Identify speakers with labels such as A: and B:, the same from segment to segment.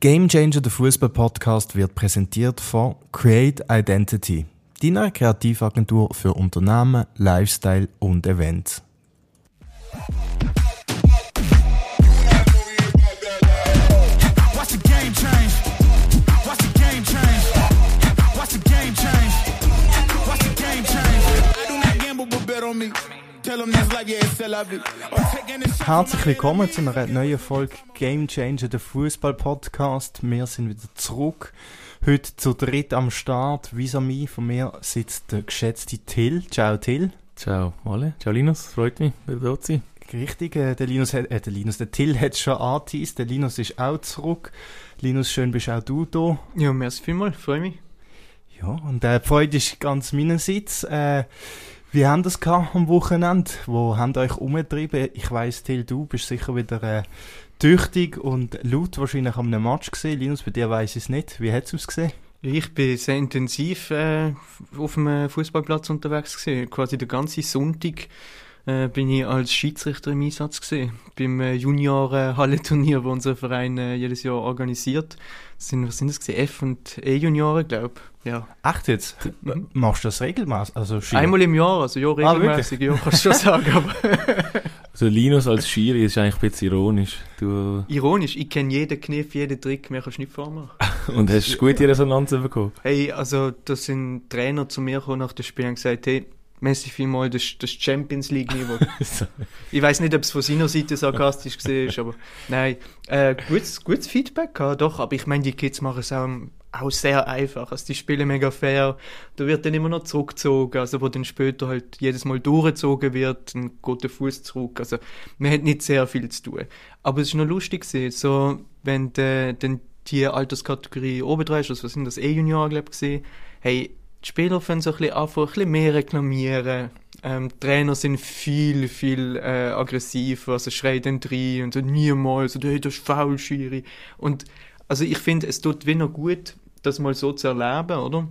A: Game Changer, der Fußball-Podcast, wird präsentiert von Create Identity, deiner Kreativagentur für Unternehmen, Lifestyle und Events. Herzlich willkommen zu einer neuen Folge Game Changer, der Fußball-Podcast. Wir sind wieder zurück. Heute zu dritt am Start. Vis-à-vis von mir sitzt der geschätzte Till. Ciao Till.
B: Ciao alle. Ciao Linus, freut mich, wieder da zu sein.
A: Richtig, der Till hat es schon angeteased. Der Linus ist auch zurück. Linus, schön bist auch du da.
C: Ja, merci vielmals, freue mich.
A: Ja, und die Freude ist ganz meinerseits. Wie haben das gehabt am Wochenende? Wo habt ihr euch umgetrieben? Ich weiss, Till, du bist sicher wieder tüchtig und laut wahrscheinlich am Match gesehen. Linus, bei dir weiss ich es nicht. Wie hat es ausgesehen?
C: Ich bin sehr intensiv auf dem Fußballplatz unterwegs gewesen. Quasi den ganzen Sonntag bin ich als Schiedsrichter im Einsatz gewesen. Beim Junior-Hallenturnier, das unser Verein jedes Jahr organisiert. Was sind das gewesen? F- und E-Junioren, glaube ich. Ja.
A: Echt jetzt? Machst du das regelmäßig? Also
C: einmal im Jahr, also ja, regelmäßig. Ja, kannst du schon sagen. Aber
B: also Linus als Schiri ist eigentlich ein bisschen ironisch.
C: Ironisch? Ich kenne jeden Kniff, jeden Trick, mehr kannst du nicht vormachen.
B: Und hast du gute Resonanz bekommen?
C: Hey, also da sind Trainer zu mir gekommen nach dem Spiel und gesagt, hey, merci vielmals, das Champions League-Niveau. Ich weiss nicht, ob es von seiner Seite sarkastisch gesehen ist, aber nein, gutes Feedback gehabt, doch, aber ich meine, die Kids machen es auch sehr einfach, also die spielen mega fair, da wird dann immer noch zurückgezogen, also wo dann später halt jedes Mal durchgezogen wird, ein guter Fuß zurück, also man hat nicht sehr viel zu tun, aber es ist noch lustig gewesen, so, wenn dann die Alterskategorie oben dran ist, also was sind das, E-Junior, glaube ich, gesehen, hey, die Spieler fangen so ein bisschen mehr reklamieren. Die Trainer sind viel aggressiver, also schreien dann rein und so niemals, hey, das ist faul, Schiri. Und also ich finde, es tut wieder gut, das mal so zu erleben, oder?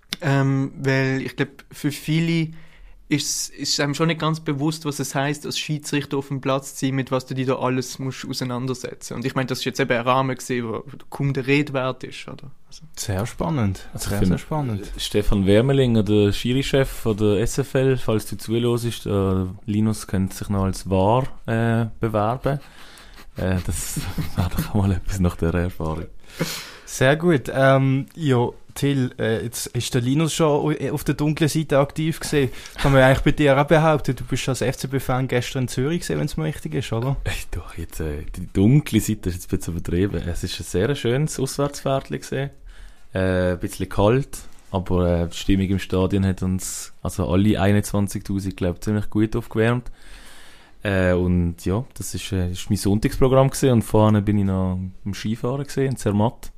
C: Weil ich glaube, für viele ist einem schon nicht ganz bewusst, was es heisst, als Schiedsrichter auf dem Platz zu sein, mit was du dich da alles musst auseinandersetzen. Und ich meine, das ist jetzt eben ein Rahmen gesehen, wo kaum der Redwert ist, oder? Also.
A: Sehr spannend.
B: Also sehr spannend. Stefan Wermelinger, der Schiri-Chef von der SFL, falls du zuhörst, Linus könnte sich noch als VAR bewerben. Das wäre doch mal etwas nach der Erfahrung.
A: Sehr gut. Ja, Till, jetzt ist der Linus schon auf der dunklen Seite aktiv gewesen. Kann man eigentlich bei dir auch behaupten, du bist als FCB-Fan gestern in Zürich gewesen, wenn es mir richtig ist, oder?
B: Doch, jetzt, die dunkle Seite ist jetzt ein bisschen übertrieben. Es ist ein sehr schönes Auswärtsfährtchen gewesen. Ein bisschen kalt, aber die Stimmung im Stadion hat uns, also alle 21'000, glaube ich, ziemlich gut aufgewärmt. Und ja, das ist mein Sonntagsprogramm gewesen und vorne bin ich noch im Skifahren gewesen, in Zermatt.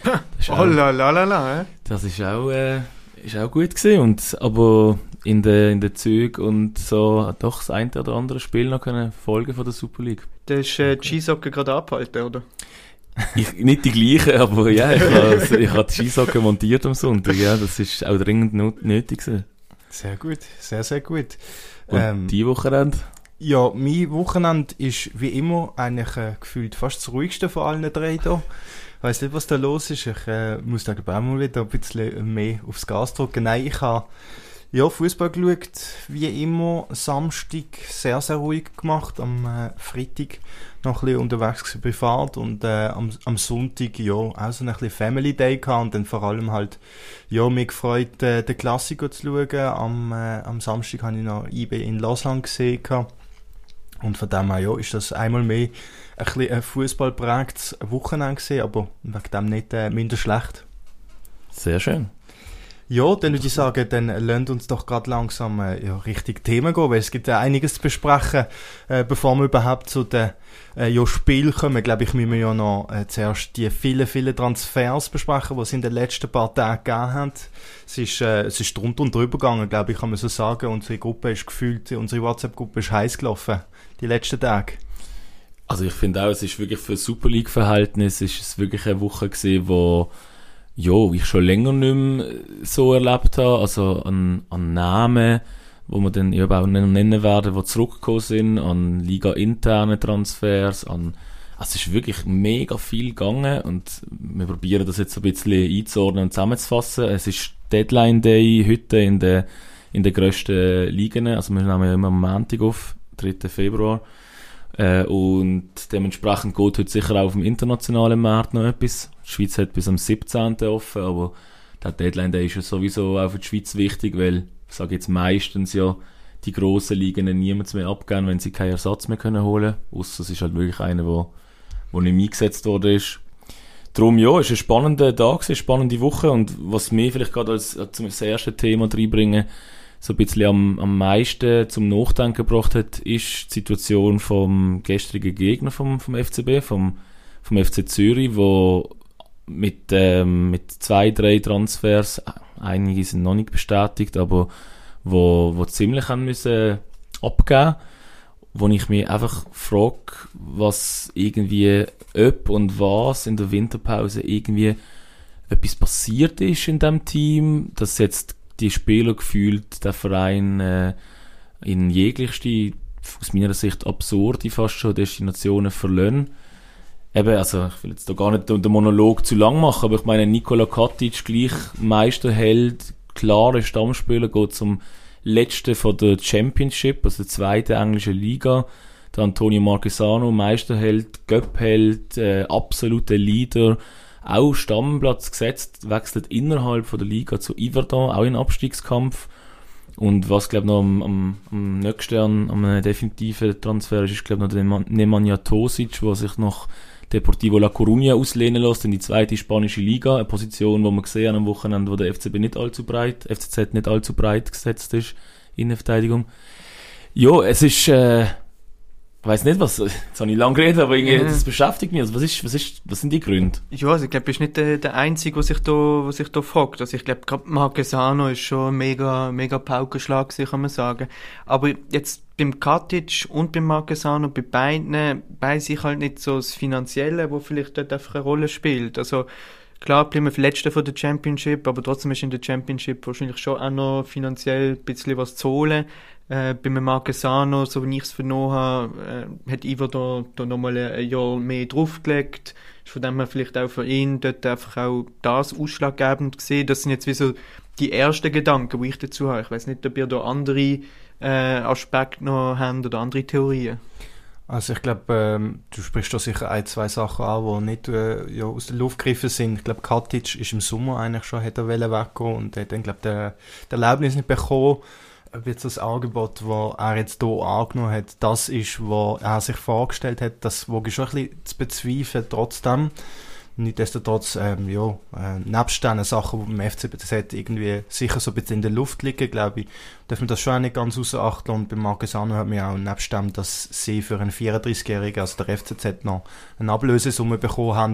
B: Das ist auch gut gewesen, aber in den Zügen und so doch das eine oder andere Spiel noch können folgen von der Super League.
C: Da ist die Skisocken gerade abgehalten, oder?
B: Nicht die gleiche, aber ja, ich habe die Skisocken montiert am Sonntag, ja, das ist auch dringend nötig gewesen.
A: Sehr gut, sehr, sehr gut.
B: Und die Wochenende?
A: Ja, mein Wochenende ist wie immer eigentlich gefühlt fast das ruhigste von allen drei hier. Ich weiss nicht, was da los ist. Ich muss da auch mal wieder ein bisschen mehr aufs Gas drücken. Nein, ich habe Fußball geschaut, wie immer. Samstag sehr, sehr ruhig gemacht. Am Freitag noch ein bisschen unterwegs gewesen, privat. Und am Sonntag auch so ein bisschen Family Day gehabt. Und dann vor allem halt, mich gefreut, den Klassiker zu schauen. Am Samstag habe ich noch IB in Lausanne gesehen gehabt. Und von dem her, ist das einmal mehr ein bisschen ein fußballprägtes Wochenende gewesen, aber wegen dem nicht minder schlecht.
B: Sehr schön.
A: Ja, dann würde ich sagen, dann lasst uns doch gerade langsam richtig Themen gehen, weil es gibt ja einiges zu besprechen, bevor wir überhaupt zu den Spielen kommen. Glaube ich, müssen wir ja noch zuerst die vielen Transfers besprechen, die es in den letzten paar Tagen gegeben hat. Es ist drunter und drüber gegangen, glaube ich, kann man so sagen. Unsere WhatsApp-Gruppe ist heiß gelaufen, die letzten Tage.
B: Also ich finde auch, es ist wirklich für Super League-Verhältnis ist es wirklich eine Woche gewesen, wo ich schon länger nicht mehr so erlebt habe, also an Namen, wo wir dann eben auch nennen werden, die zurückgekommen sind, an Liga-interne Transfers, an Also es ist wirklich mega viel gegangen und wir probieren das jetzt so ein bisschen einzuordnen und zusammenzufassen. Es ist Deadline Day heute in den grössten Ligen, also wir nehmen ja immer am Montag auf, 3. Februar. Und dementsprechend geht heute sicher auch auf dem internationalen Markt noch etwas. Die Schweiz hat bis am 17. offen, aber der Deadline Day ist ja sowieso auch für die Schweiz wichtig, weil, ich sage jetzt meistens ja, die grossen Ligen niemand mehr abgeben, wenn sie keinen Ersatz mehr können holen können. Ausser es ist halt wirklich einer, der nicht eingesetzt worden ist. Darum, ja, es war ein spannender Tag, eine spannende Woche und was mir vielleicht gerade als das erste Thema reinbringen, so ein bisschen am meisten zum Nachdenken gebracht hat, ist die Situation vom gestrigen Gegner vom FCB, vom FC Zürich, wo mit 2-3 Transfers, einige sind noch nicht bestätigt, aber wo ziemlich haben müssen abgeben, wo ich mich einfach frage, was irgendwie, ob und was in der Winterpause irgendwie etwas passiert ist in dem Team, dass jetzt die Spieler gefühlt der Verein in jeglichste, aus meiner Sicht absurde fast schon Destinationen verlassen. Eben, also ich will jetzt da gar nicht den Monolog zu lang machen, aber ich meine, Nikola Katic, gleich Meisterheld, klare Stammspieler, geht zum letzten von der Championship, also der zweiten englischen Liga. Der Antonio Marquesano, Meisterheld, Göppheld, absoluter Leader, auch Stammplatz gesetzt, wechselt innerhalb von der Liga zu Iverdon, auch in Abstiegskampf. Und was, glaube ich, noch am nächsten, am definitiven Transfer ist, glaube ich, noch der Nemanja Tosic, der sich nach Deportivo La Coruña auslehnen lässt in die zweite spanische Liga. Eine Position, wo man gesehen am Wochenende, wo der FCZ nicht allzu breit gesetzt ist in der Verteidigung. Ja, es ist, ich weiss nicht, jetzt habe ich lange geredet, aber irgendwie, das beschäftigt mich. Also was sind die Gründe?
C: Ja, also ich glaube, du bist nicht der Einzige, der sich da fragt. Also ich glaube, gerade Marquesano ist schon mega Paukenschlag, kann man sagen. Aber jetzt beim Katic und beim Marquesano, bei beiden sich halt nicht so das Finanzielle, wo vielleicht dort einfach eine Rolle spielt. Also klar, bleiben wir Letzter von der Championship, aber trotzdem ist in der Championship wahrscheinlich schon auch noch finanziell ein bisschen was zu holen. Beim Marquesano, so wie ich es vernommen habe, hat Ivo da nochmal ein Jahr mehr draufgelegt. Ist von dem her vielleicht auch für ihn dort einfach auch das ausschlaggebend gesehen. Das sind jetzt wie so die ersten Gedanken, die ich dazu habe. Ich weiss nicht, ob ihr da andere Aspekte noch habt oder andere Theorien.
A: Also ich glaube, du sprichst da sicher ein, zwei Sachen an, die nicht aus der Luft gegriffen sind. Ich glaube, Katic ist im Sommer eigentlich schon, hat er weggehen und hat dann, glaube der Erlaubnis nicht bekommen, ob jetzt das Angebot, das er jetzt hier angenommen hat, das ist, was er sich vorgestellt hat. Das wage ich schon ein bisschen zu bezweifeln trotzdem. Nichtsdestotrotz, nebst diesen Sachen, die beim FCZ irgendwie sicher so ein bisschen in der Luft liegen, glaube ich, darf man das schon auch nicht ganz außer Acht lassen. Und bei Marquesano hat man ja auch nebst dem, dass sie für einen 34-Jährigen, also der FCZ, noch eine Ablösesumme bekommen haben,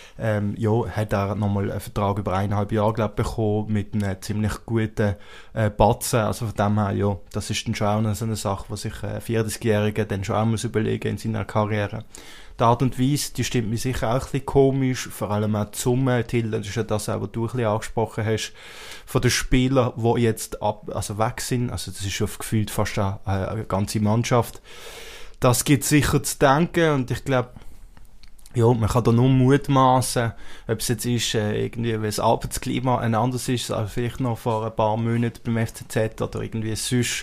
A: hat er nochmal einen Vertrag über 1,5 Jahre, glaube ich, bekommen, mit einem ziemlich guten Batzen. Also von dem her, ja, das ist dann schon auch so eine Sache, was sich ein 40-Jähriger dann schon auch muss überlegen in seiner Karriere. Die Art und Weise, die stimmt mir sicher auch ein bisschen komisch, vor allem auch die Summe, Till, das ist ja das, was du ein bisschen angesprochen hast, von den Spielern, die jetzt weg sind, also das ist schon gefühlt fast eine ganze Mannschaft. Das gibt sicher zu denken und ich glaube, ja, man kann da nur mutmaßen, ob es jetzt ist, irgendwie, weil das Arbeitsklima ein anderes ist, als vielleicht noch vor ein paar Monaten beim FCZ oder irgendwie sonst,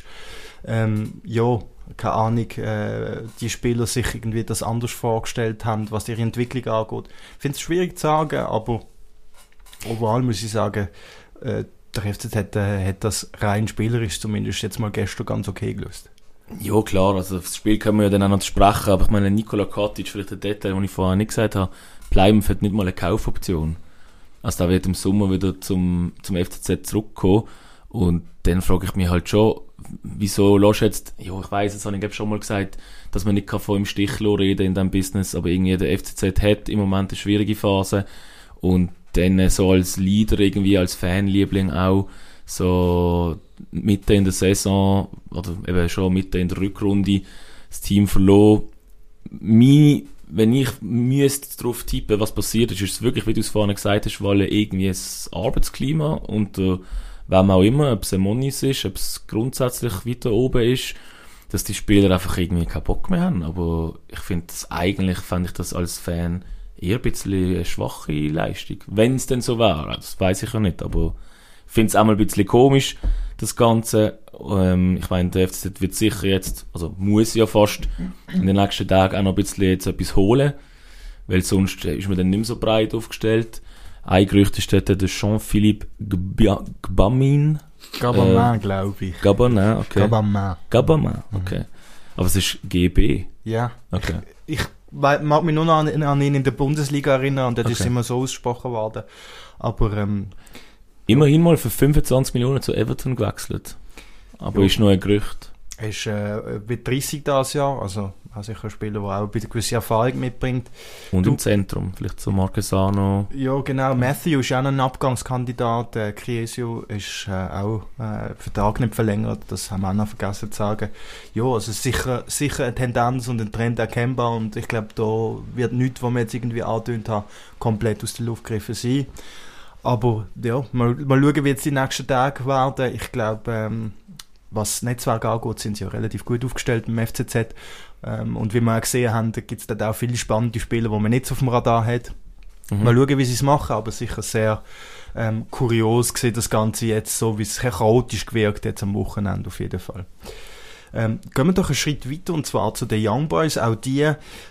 A: keine Ahnung, die Spieler sich irgendwie das anders vorgestellt haben, was ihre Entwicklung angeht. Ich finde es schwierig zu sagen, aber overall muss ich sagen, der FCZ hat das rein spielerisch zumindest jetzt mal gestern ganz okay gelöst.
B: Ja, klar, also das Spiel können wir ja dann auch noch sprechen, aber ich meine, Nikola Katic, vielleicht ein Detail, den ich vorher nicht gesagt habe, Plymouth hat nicht mal eine Kaufoption. Also da wird im Sommer wieder zum FCZ zurückkommen und dann frage ich mich halt schon, wieso lässt jetzt, ja, ich weiss, das habe ich schon mal gesagt, dass man nicht von im Stich reden in diesem Business, aber irgendwie der FCZ hat im Moment eine schwierige Phase und dann so als Leader irgendwie, als Fanliebling auch, so Mitte in der Saison oder eben schon Mitte in der Rückrunde das Team verloren. Wenn ich müsste darauf tippen, was passiert ist, ist es wirklich, wie du es vorhin gesagt hast, weil irgendwie das Arbeitsklima und wem auch immer, ob es ein Monis ist, ob es grundsätzlich weiter oben ist, dass die Spieler einfach irgendwie keinen Bock mehr haben. Aber ich finde fand ich das als Fan eher ein bisschen eine schwache Leistung. Wenn es denn so wäre, das weiß ich ja nicht, aber ich finde es auch mal ein bisschen komisch, das Ganze. Ich meine, der FCZ wird sicher jetzt, also muss ja fast in den nächsten Tagen auch noch ein bisschen jetzt etwas holen, weil sonst ist man dann nicht mehr so breit aufgestellt. Ein Gerücht ist dort der Jean-Philippe Gbamin.
A: Gabamin, glaube ich.
B: Gabamin, okay. Gabamin, okay. Aber es ist GB.
A: Ja.
B: Okay.
A: Ich mag mich nur noch an ihn in der Bundesliga erinnern und das ist immer so ausgesprochen worden. Aber
B: immerhin mal für 25 Millionen zu Everton gewechselt. Aber ist nur ein Gerücht.
A: Er ist mit 30 das Jahr, also sicher ein Spieler, der auch eine gewisse Erfahrung mitbringt.
B: Und im Zentrum, vielleicht so Marquesano.
A: Ja, genau. Matthew ist auch ein Abgangskandidat. Chiesio ist auch Vertrag nicht verlängert. Das haben wir auch noch vergessen zu sagen. Ja, also sicher eine Tendenz und ein Trend erkennbar. Und ich glaube, da wird nichts, was wir jetzt irgendwie angetönt haben, komplett aus der Luft gegriffen sein. Aber ja, mal schauen, wie jetzt die nächsten Tage werden. Ich glaube, was das Netzwerk angeht, sind sie ja relativ gut aufgestellt beim FCZ. Und wie wir auch gesehen haben, gibt es dort auch viele spannende Spieler, die man nicht auf dem Radar hat. Mal schauen, wie sie es machen, aber sicher sehr kurios gesehen, das Ganze jetzt so, wie es chaotisch gewirkt jetzt am Wochenende auf jeden Fall. Gehen wir doch einen Schritt weiter, und zwar zu den Young Boys. Auch die,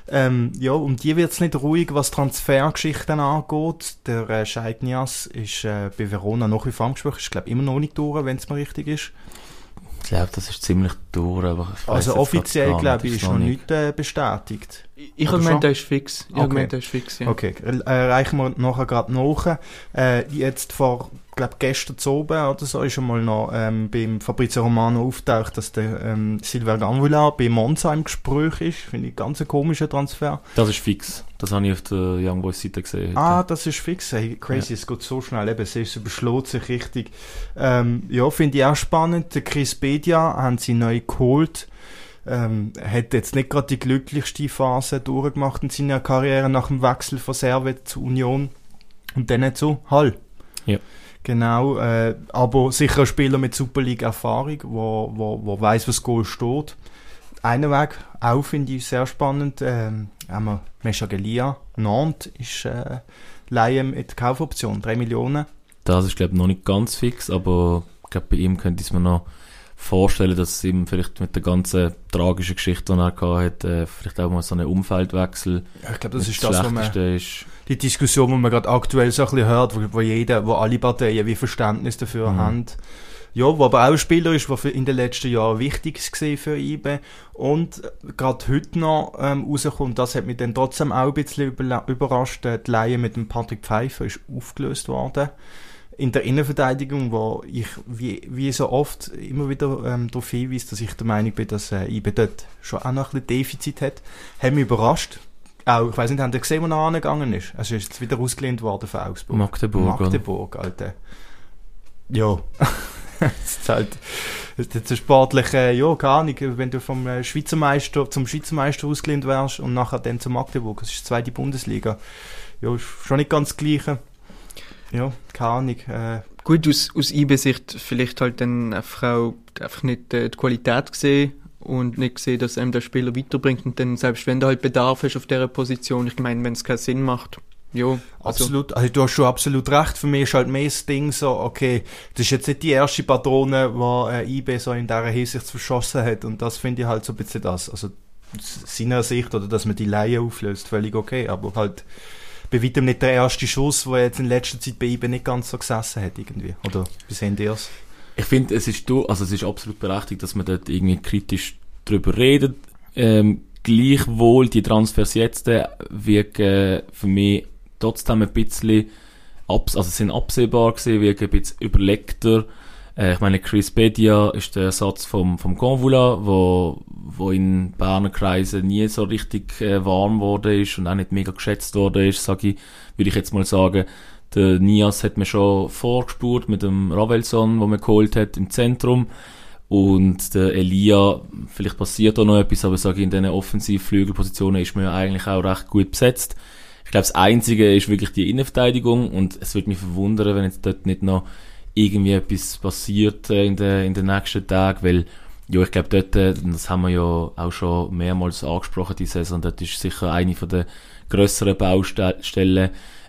A: um die wird es nicht ruhig, was Transfergeschichten angeht. Der Scheik Nias ist bei Verona noch wie vor angesprochen, ist glaube immer noch nicht durch, wenn es mal richtig ist.
B: Ich glaube, das ist ziemlich durch, aber ich weiss
A: also offiziell, glaube ich, ist noch
B: nicht
A: nicht bestätigt.
C: Ich habe gemeint, der ist fix. Ja.
A: Okay, reichen wir nachher gerade nach. Jetzt vor, glaube gestern zu oben oder so, ist schon mal noch beim Fabrizio Romano auftaucht, dass der Silver Gambula bei Monza im Gespräch ist. Finde ich ganz ein komischer Transfer.
B: Das ist fix. Das habe ich auf der Young Boys Seite gesehen.
A: Das ist fix. Hey, crazy, ja. Es geht so schnell. Eben, es überschlägt sich richtig. Ja, finde ich auch spannend. Der Chris Bedia haben sie neu geholt. Hat jetzt nicht gerade die glücklichste Phase durchgemacht in seiner Karriere nach dem Wechsel von Servet zu Union und dann zu Hall.
B: Ja.
A: Genau, aber sicher ein Spieler mit Super League-Erfahrung, wo weiss, was Goal steht. Einen Weg auch finde ich sehr spannend. Haben wir Meschagelia. Nantes ist Laie mit Kaufoption, 3 Millionen.
B: Das ist, glaube ich, noch nicht ganz fix, aber ich glaube, bei ihm könnte ich mir noch vorstellen, dass es ihm vielleicht mit der ganzen tragischen Geschichte, die er hatte, vielleicht auch mal so einen Umfeldwechsel.
A: Ja, ich glaube, das ist das, was man die Diskussion, die man gerade aktuell so ein bisschen hört, wo alle Parteien wie Verständnis dafür haben. Ja, wo aber auch ein Spieler ist, der in den letzten Jahren wichtig war für IBE und gerade heute noch rauskommt, das hat mich dann trotzdem auch ein bisschen überrascht, die Leihe mit dem Patrick Pfeiffer ist aufgelöst worden. In der Innenverteidigung, wo ich wie so oft immer wieder darauf hinweise, dass ich der Meinung bin, dass IBE dort schon auch noch ein bisschen Defizit hat, hat mich überrascht. Auch, ich weiss nicht, habt ihr gesehen, wo er angegangen ist? Also ist jetzt wieder ausgelehnt worden von Augsburg. Magdeburg, Alter. Ja. Das ist halt jetzt ein sportlicher, ja, keine Ahnung, wenn du vom Schweizer Meister zum Schweizer Meister ausgelehnt wärst und nachher dann zu Magdeburg, das ist die zweite Bundesliga. Ja, ist schon nicht ganz das Gleiche. Ja, keine Ahnung.
C: Gut, aus IB-Sicht vielleicht halt dann einfach nicht die Qualität gesehen und nicht gesehen, dass einem der Spieler weiterbringt und dann, selbst wenn du halt Bedarf hast auf dieser Position, ich meine, wenn es keinen Sinn macht, ja.
A: Absolut, also du hast schon absolut recht. Für mich ist halt mehr das Ding so, okay, das ist jetzt nicht die erste Patrone, die IB so in dieser Hinsicht verschossen hat und das finde ich halt so ein bisschen das, also aus seiner Sicht, oder dass man die Laie auflöst, völlig okay, aber halt bei weitem nicht der erste Schuss, der jetzt in letzter Zeit bei IBE nicht ganz so gesessen hat irgendwie. Oder wie sehen die das?
B: Ich finde, es ist absolut berechtigt, dass man dort irgendwie kritisch drüber redet. Gleichwohl, die Transfers jetzt wirken für mich trotzdem ein bisschen, sind absehbar gewesen, wirken ein bisschen überlegter. Ich meine, Chris Bedia ist der Ersatz vom Convula, wo in Berner Kreisen nie so richtig warm worden ist und auch nicht mega geschätzt worden ist, würde ich jetzt mal sagen. Der Nias hat mir schon vorgespurt mit dem Ravelson, den man geholt hat im Zentrum. Und der Elia, vielleicht passiert da noch etwas, aber in diesen Offensivflügelpositionen ist man ja eigentlich auch recht gut besetzt. Ich glaube, das Einzige ist wirklich die Innenverteidigung und es würde mich verwundern, wenn jetzt dort nicht noch irgendwie etwas passiert in den nächsten Tagen, weil Ja, ich glaube dort, das haben wir ja auch schon mehrmals angesprochen, die Saison, dort ist sicher eine von der grösseren Baustellen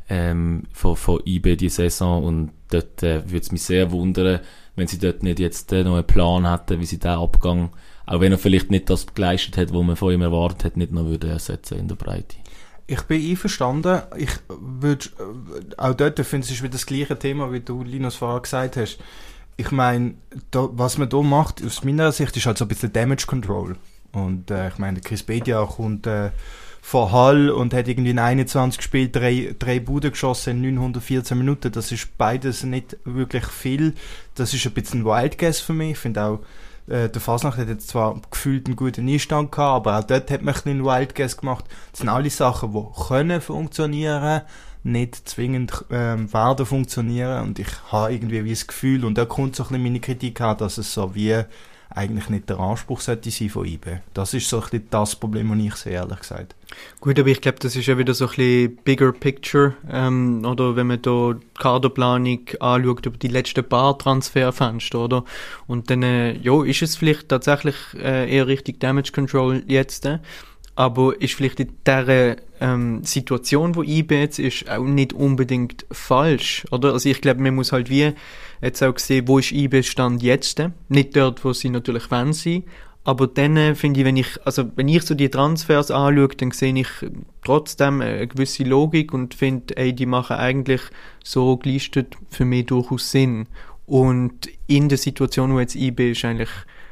B: von IB die Saison, und dort würde es mich sehr wundern, wenn sie dort nicht jetzt noch einen Plan hätten, wie sie den Abgang, auch wenn er vielleicht nicht das geleistet hat, was man von ihm erwartet hat, nicht noch würde ersetzen in der Breite.
A: Ich bin einverstanden. Ich würde, auch dort finde ich, ist wieder das gleiche Thema, wie du, Linus, vorher gesagt hast. Ich meine, was man da macht, aus meiner Sicht, ist halt so ein bisschen Damage Control. Und ich meine, Chris Bedia kommt von Hull und hat irgendwie in 21 Spielen 3 Buden geschossen in 914 Minuten. Das ist beides nicht wirklich viel. Das ist ein bisschen ein Wild Guess für mich. Ich finde auch, der Fasnacht hat jetzt zwar gefühlt einen guten Einstand gehabt, aber auch dort hat man ein bisschen einen Wild Guess gemacht. Das sind alle Sachen, die können funktionieren, nicht zwingend werden funktionieren, und ich habe irgendwie wie das Gefühl, und da kommt so ein bisschen meine Kritik an, dass es so wie eigentlich nicht der Anspruch sollte sein von IB. Das ist so ein bisschen das Problem, das ich sehe, ehrlich gesagt.
C: Gut, aber ich glaube, das ist ja wieder so ein bisschen bigger picture, oder wenn man da die Kaderplanung anschaut über die letzten paar Transferfenster, oder? Und dann, ist es vielleicht tatsächlich eher richtig Damage Control jetzt, aber ist vielleicht in dieser Situation, wo IB jetzt ist, auch nicht unbedingt falsch, oder? Also ich glaube, man muss halt wie jetzt auch sehen, wo ist IB Stand jetzt, nicht dort, wo sie natürlich wollen sein, aber dann finde ich, wenn ich so die Transfers anschaue, dann sehe ich trotzdem eine gewisse Logik und finde, die machen eigentlich so gelistet für mich durchaus Sinn. Und in der Situation, wo jetzt IB ist, eigentlich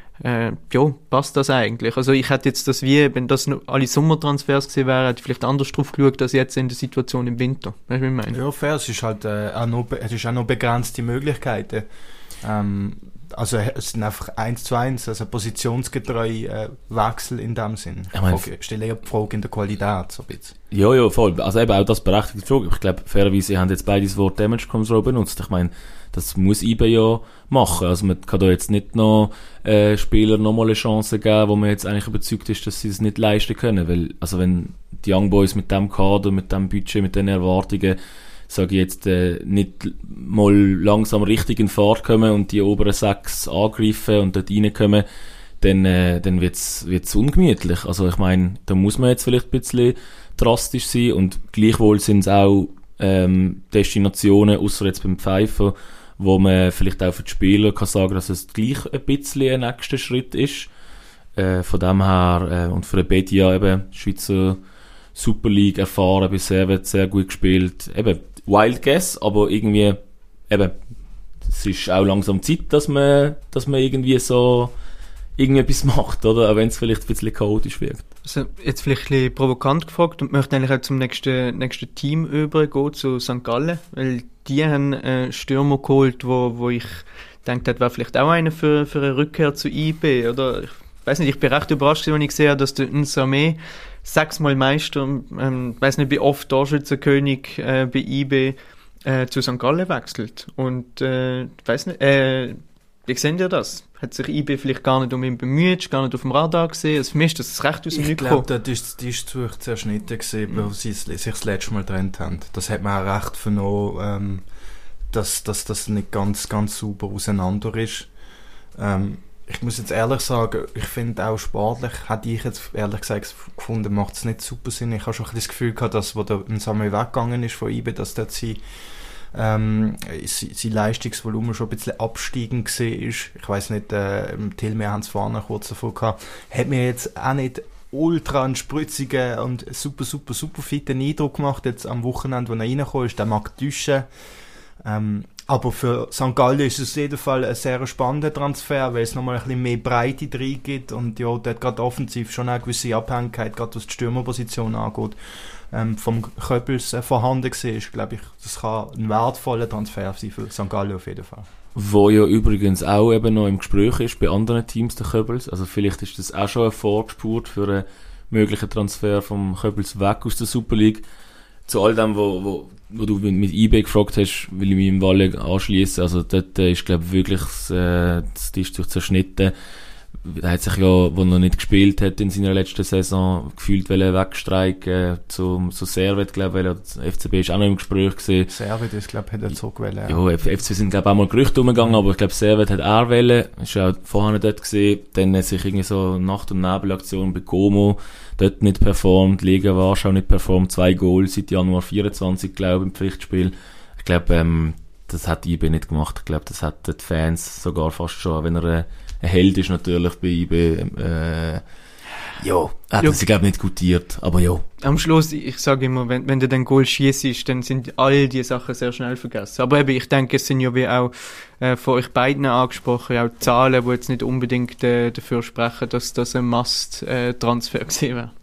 C: passt das eigentlich. Also ich hätte jetzt das wenn das noch alle Sommertransfers gewesen wären, hätte ich vielleicht anders drauf geschaut, als jetzt in der Situation im Winter. Weißt du, wie ich meine?
A: Ja, fair. Es ist halt auch noch begrenzte Möglichkeiten. Also es sind einfach 1:1, also positionsgetreu Wechsel in dem Sinn. Ich stelle eher die Frage in der Qualität so ein bisschen.
B: Ja, voll. Also eben auch das berechtigte Frage. Ich glaube, fairerweise, Sie haben jetzt beide das Wort Damage Control benutzt. Ich meine, das muss IB ja machen. Also man kann da jetzt nicht noch Spieler nochmal eine Chance geben, wo man jetzt eigentlich überzeugt ist, dass sie es nicht leisten können. Weil, also wenn die Young Boys mit dem Kader, mit dem Budget, mit den Erwartungen, sage ich jetzt, nicht mal langsam richtig in Fahrt kommen und die oberen 6 angreifen und dort reinkommen, dann wird's ungemütlich. Also ich meine, da muss man jetzt vielleicht ein bisschen drastisch sein, und gleichwohl sind es auch Destinationen, außer jetzt beim Pfeifen, wo man vielleicht auch für die Spieler kann sagen, dass es gleich ein bisschen ein nächster Schritt ist. Von dem her, und für den Bedia eben, Schweizer Super League erfahren bisher, wird sehr gut gespielt. Eben, Wild Guess, aber irgendwie, eben, es ist auch langsam Zeit, dass man irgendwie so irgendetwas macht, oder? Auch wenn es vielleicht ein bisschen chaotisch wirkt.
C: Also jetzt vielleicht ein bisschen provokant gefragt und möchte eigentlich auch zum nächsten Team übergehen, zu St. Gallen, weil die haben einen Stürmer geholt, wo ich denke, das wäre vielleicht auch einer für eine Rückkehr zu IB, oder? Ich weiß nicht, ich bin recht überrascht, als ich gesehen habe, dass der Nsame 6-mal Meister, weiß nicht, wie oft Torschützenkönig bei IB zu St. Gallen wechselt. Und weiß nicht, wie sehen ihr das? Hat sich IB vielleicht gar nicht um ihn bemüht, gar nicht auf dem Radar gesehen? Also für mich ist das recht aus dem Nichts gekommen.
A: Ich glaube, das ist zu zerschnitten gesehen, weil sie sich das letzte Mal getrennt haben. Das hat man auch recht vernommen, dass das nicht ganz sauber auseinander ist. Ich muss jetzt ehrlich sagen, ich finde auch sportlich, hätte ich jetzt ehrlich gesagt gefunden, macht es nicht super Sinn. Ich habe schon ein bisschen das Gefühl gehabt, dass, wo der Samuel weggegangen ist von IB, dass dort sein Leistungsvolumen schon ein bisschen absteigend war. Ich weiss nicht, Till, wir haben es vorhin kurz davon gehabt, hat mir jetzt auch nicht ultra einen spritzigen und super fitten Eindruck gemacht, jetzt am Wochenende, wo er reingekommen ist. Der mag täuschen. Aber für St. Gallen ist es auf jeden Fall ein sehr spannender Transfer, weil es nochmal ein bisschen mehr Breite drin gibt und ja, dort gerade offensiv schon eine gewisse Abhängigkeit, gerade was die Stürmerposition angeht, vom Köppels vorhanden war. Glaube ich, das kann ein wertvoller Transfer sein für St. Gallen auf jeden Fall.
B: Wo ja übrigens auch eben noch im Gespräch ist bei anderen Teams der Köppels, also vielleicht ist das auch schon eine Vorgespurt für einen möglichen Transfer vom Köppels weg aus der Super League. Zu all dem, wo du mit IB gefragt hast, will ich mich im Walle anschließen. Also dort ist, glaube ich, wirklich das ist durch zerschnitten. Er hat sich ja, wo er nicht gespielt hat in seiner letzten Saison, gefühlt wegstreiken zu Servet, glaube ich, oder FCB ist auch noch im Gespräch gewesen.
A: Servet ist, glaube ich, hat er zurückgewählt.
B: Ja, FC sind, glaube ich, auch mal Gerüchte umgegangen, aber ich glaube, Servet hat er wollen, ist ja auch vorher dort gesehen, dann hat sich irgendwie so Nacht- und Nebelaktion bei Como dort nicht performt, Liga Warschau nicht performt, 2 Goals seit Januar 24, glaube ich, im Pflichtspiel. Ich glaube, das hat IB nicht gemacht. Ich glaube, das hat die Fans sogar fast schon, wenn er ein Held ist natürlich bei IB, hat er sich, glaube ich, nicht gutiert, aber ja.
C: Am Schluss, ich sage immer, wenn du den Goal schießt, dann sind all die Sachen sehr schnell vergessen. Aber eben, ich denke, es sind ja wie auch von euch beiden angesprochen, auch Zahlen, die jetzt nicht unbedingt dafür sprechen, dass das ein Must-Transfer gewesen wäre.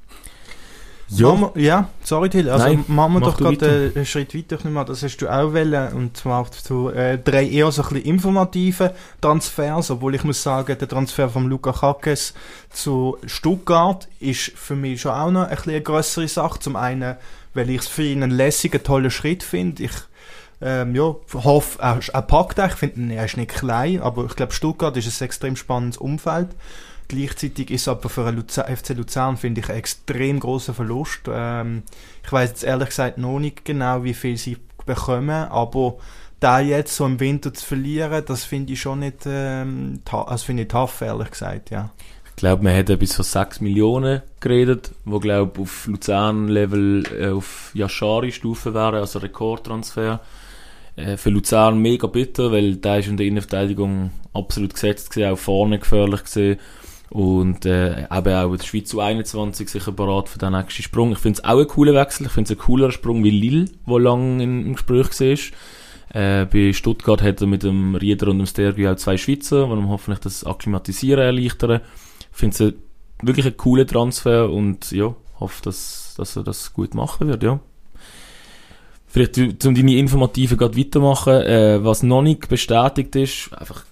A: Ja, sorry Till, also
B: Nein,
A: machen wir
B: mach
A: doch
B: du
A: gerade einen Schritt weiter, das hast du auch wollen, und zwar zu 3 eher so ein bisschen informative Transfers, obwohl ich muss sagen, der Transfer von Luka Kakes zu Stuttgart ist für mich schon auch noch ein bisschen eine grössere Sache, zum einen, weil ich es für ihn einen lässigen, tollen Schritt finde, ich hoffe, er packt ihn, ich finde, er ist nicht klein, aber ich glaube, Stuttgart ist ein extrem spannendes Umfeld. Gleichzeitig ist es aber für einen FC Luzern, finde ich, ein extrem grosser Verlust. Ich weiss jetzt ehrlich gesagt noch nicht genau, wie viel sie bekommen, aber da jetzt so im Winter zu verlieren, das finde ich schon nicht, finde ich tough, ehrlich gesagt, ja.
B: Ich glaube, man hat etwas von 6 Millionen geredet, wo, glaube ich, auf Luzern-Level auf Yashari-Stufe wäre, also Rekordtransfer. Für Luzern mega bitter, weil da ist in der Innenverteidigung absolut gesetzt gewesen, auch vorne gefährlich gewesen. Und eben auch die Schweiz U21 sicher bereit für den nächsten Sprung. Ich finde es auch einen coolen Wechsel. Ich finde es einen cooleren Sprung wie Lille, der lange im Gespräch war. Bei Stuttgart hat er mit dem Rieder und dem Stergi auch 2 Schweizer, die ihm hoffentlich das Akklimatisieren erleichtern. Ich finde es wirklich einen coolen Transfer und ja, hoffe, dass er das gut machen wird, ja. Vielleicht, um deine Informativen gerade weitermachen, was noch nicht bestätigt ist, einfach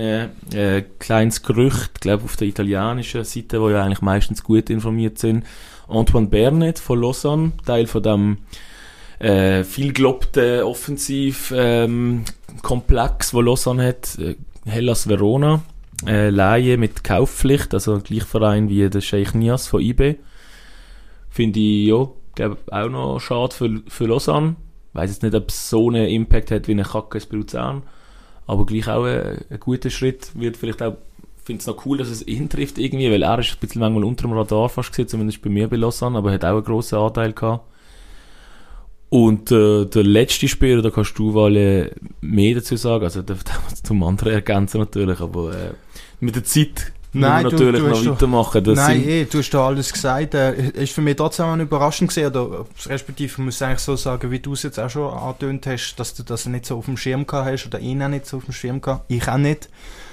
B: kleines Gerücht, glaube auf der italienischen Seite, wo ja eigentlich meistens gut informiert sind. Antoine Bernet von Lausanne, Teil von dem viel gelobten Offensiv-Komplex, wo Lausanne hat, Hellas Verona, Laie mit Kaufpflicht, also gleich Verein wie der Sheikh Nias von IB. Finde ich, ja, glaube auch noch schade für Lausanne. Ich weiss jetzt nicht, ob es so einen Impact hat wie ein Kackes bei Luzern, aber gleich auch ein guter Schritt. Wird vielleicht auch, finde es noch cool, dass es ihn trifft irgendwie, weil er ist ein bisschen manchmal unter dem Radar fast gewesen, zumindest bei mir bei Lausanne, aber er hat auch einen grossen Anteil gehabt. Und der letzte Spieler, da kannst du mehr dazu sagen, also da zum anderen ergänzen natürlich, aber mit der Zeit
A: Nein,
B: natürlich noch weitermachen.
A: Du hast da alles gesagt. Ist für mich trotzdem auch überraschend gewesen, oder respektive, ich muss eigentlich so sagen, wie du es jetzt auch schon angetönt hast, dass du das nicht so auf dem Schirm gehabt hast, oder ihn auch nicht so auf dem Schirm gehabt. Ich auch nicht.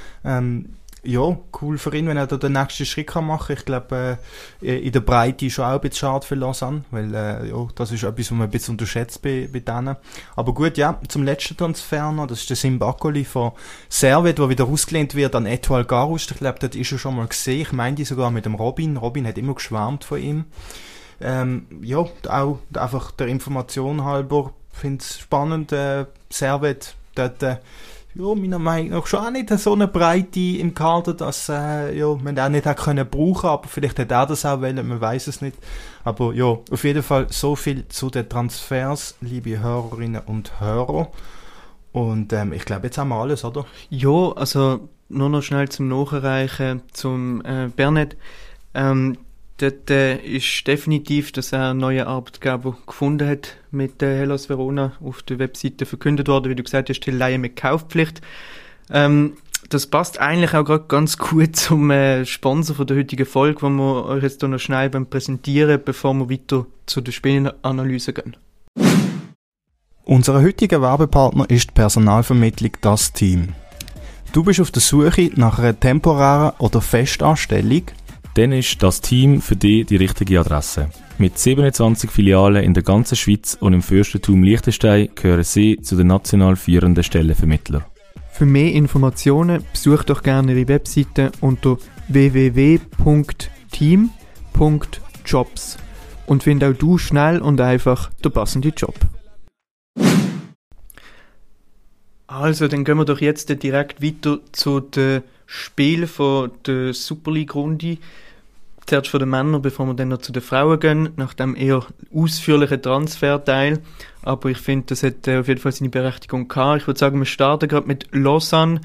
A: Ja, cool für ihn, wenn er da den nächsten Schritt kann machen. Ich glaube, in der Breite ist schon auch ein bisschen schade für Lausanne, weil ja, das ist etwas, was man ein bisschen unterschätzt bei denen. Aber gut, ja, zum letzten Transfer noch, das ist der Simbakoli von Servet, der wieder ausgelehnt wird an Etoile Garust. Ich glaube, das ist er schon mal gesehen. Ich meine die sogar mit dem Robin. Robin hat immer geschwärmt von ihm. Ja, auch einfach der Information halber, finde es spannend, Servet dort, ja, meiner Meinung nach schon auch nicht so eine Breite im Kader, dass man auch nicht hat können brauchen, aber vielleicht hat er das auch wollen, man weiß es nicht. Aber ja, auf jeden Fall so viel zu den Transfers, liebe Hörerinnen und Hörer. Und ich glaube, jetzt haben wir alles, oder?
C: Ja, also nur noch schnell zum Nachreichen, zum Bernet. Dort ist definitiv, dass er einen neuen Arbeitgeber gefunden hat mit Hellas Verona, auf der Webseite verkündet worden, wie du gesagt hast, die Leihe mit Kaufpflicht. Das passt eigentlich auch gerade ganz gut zum Sponsor von der heutigen Folge, den wir euch jetzt hier noch schnell präsentieren, bevor wir weiter zu der Spielanalyse gehen.
A: Unser heutiger Werbepartner ist die Personalvermittlung «Das Team». Du bist auf der Suche nach einer temporären oder Festanstellung?
B: Dann ist «Das Team» für dich die richtige Adresse. Mit 27 Filialen in der ganzen Schweiz und im Fürstentum Liechtenstein gehören sie zu den national führenden Stellenvermittlern.
C: Für mehr Informationen besucht doch gerne ihre Webseite unter www.team.jobs und find auch du schnell und einfach den passenden Job. Also, dann gehen wir doch jetzt direkt weiter zu den Spiel von der Super League-Runde. Zuerst von den Männern, bevor wir dann noch zu den Frauen gehen, nach dem eher ausführlichen Transferteil. Aber ich finde, das hat auf jeden Fall seine Berechtigung gehabt. Ich würde sagen, wir starten gerade mit Lausanne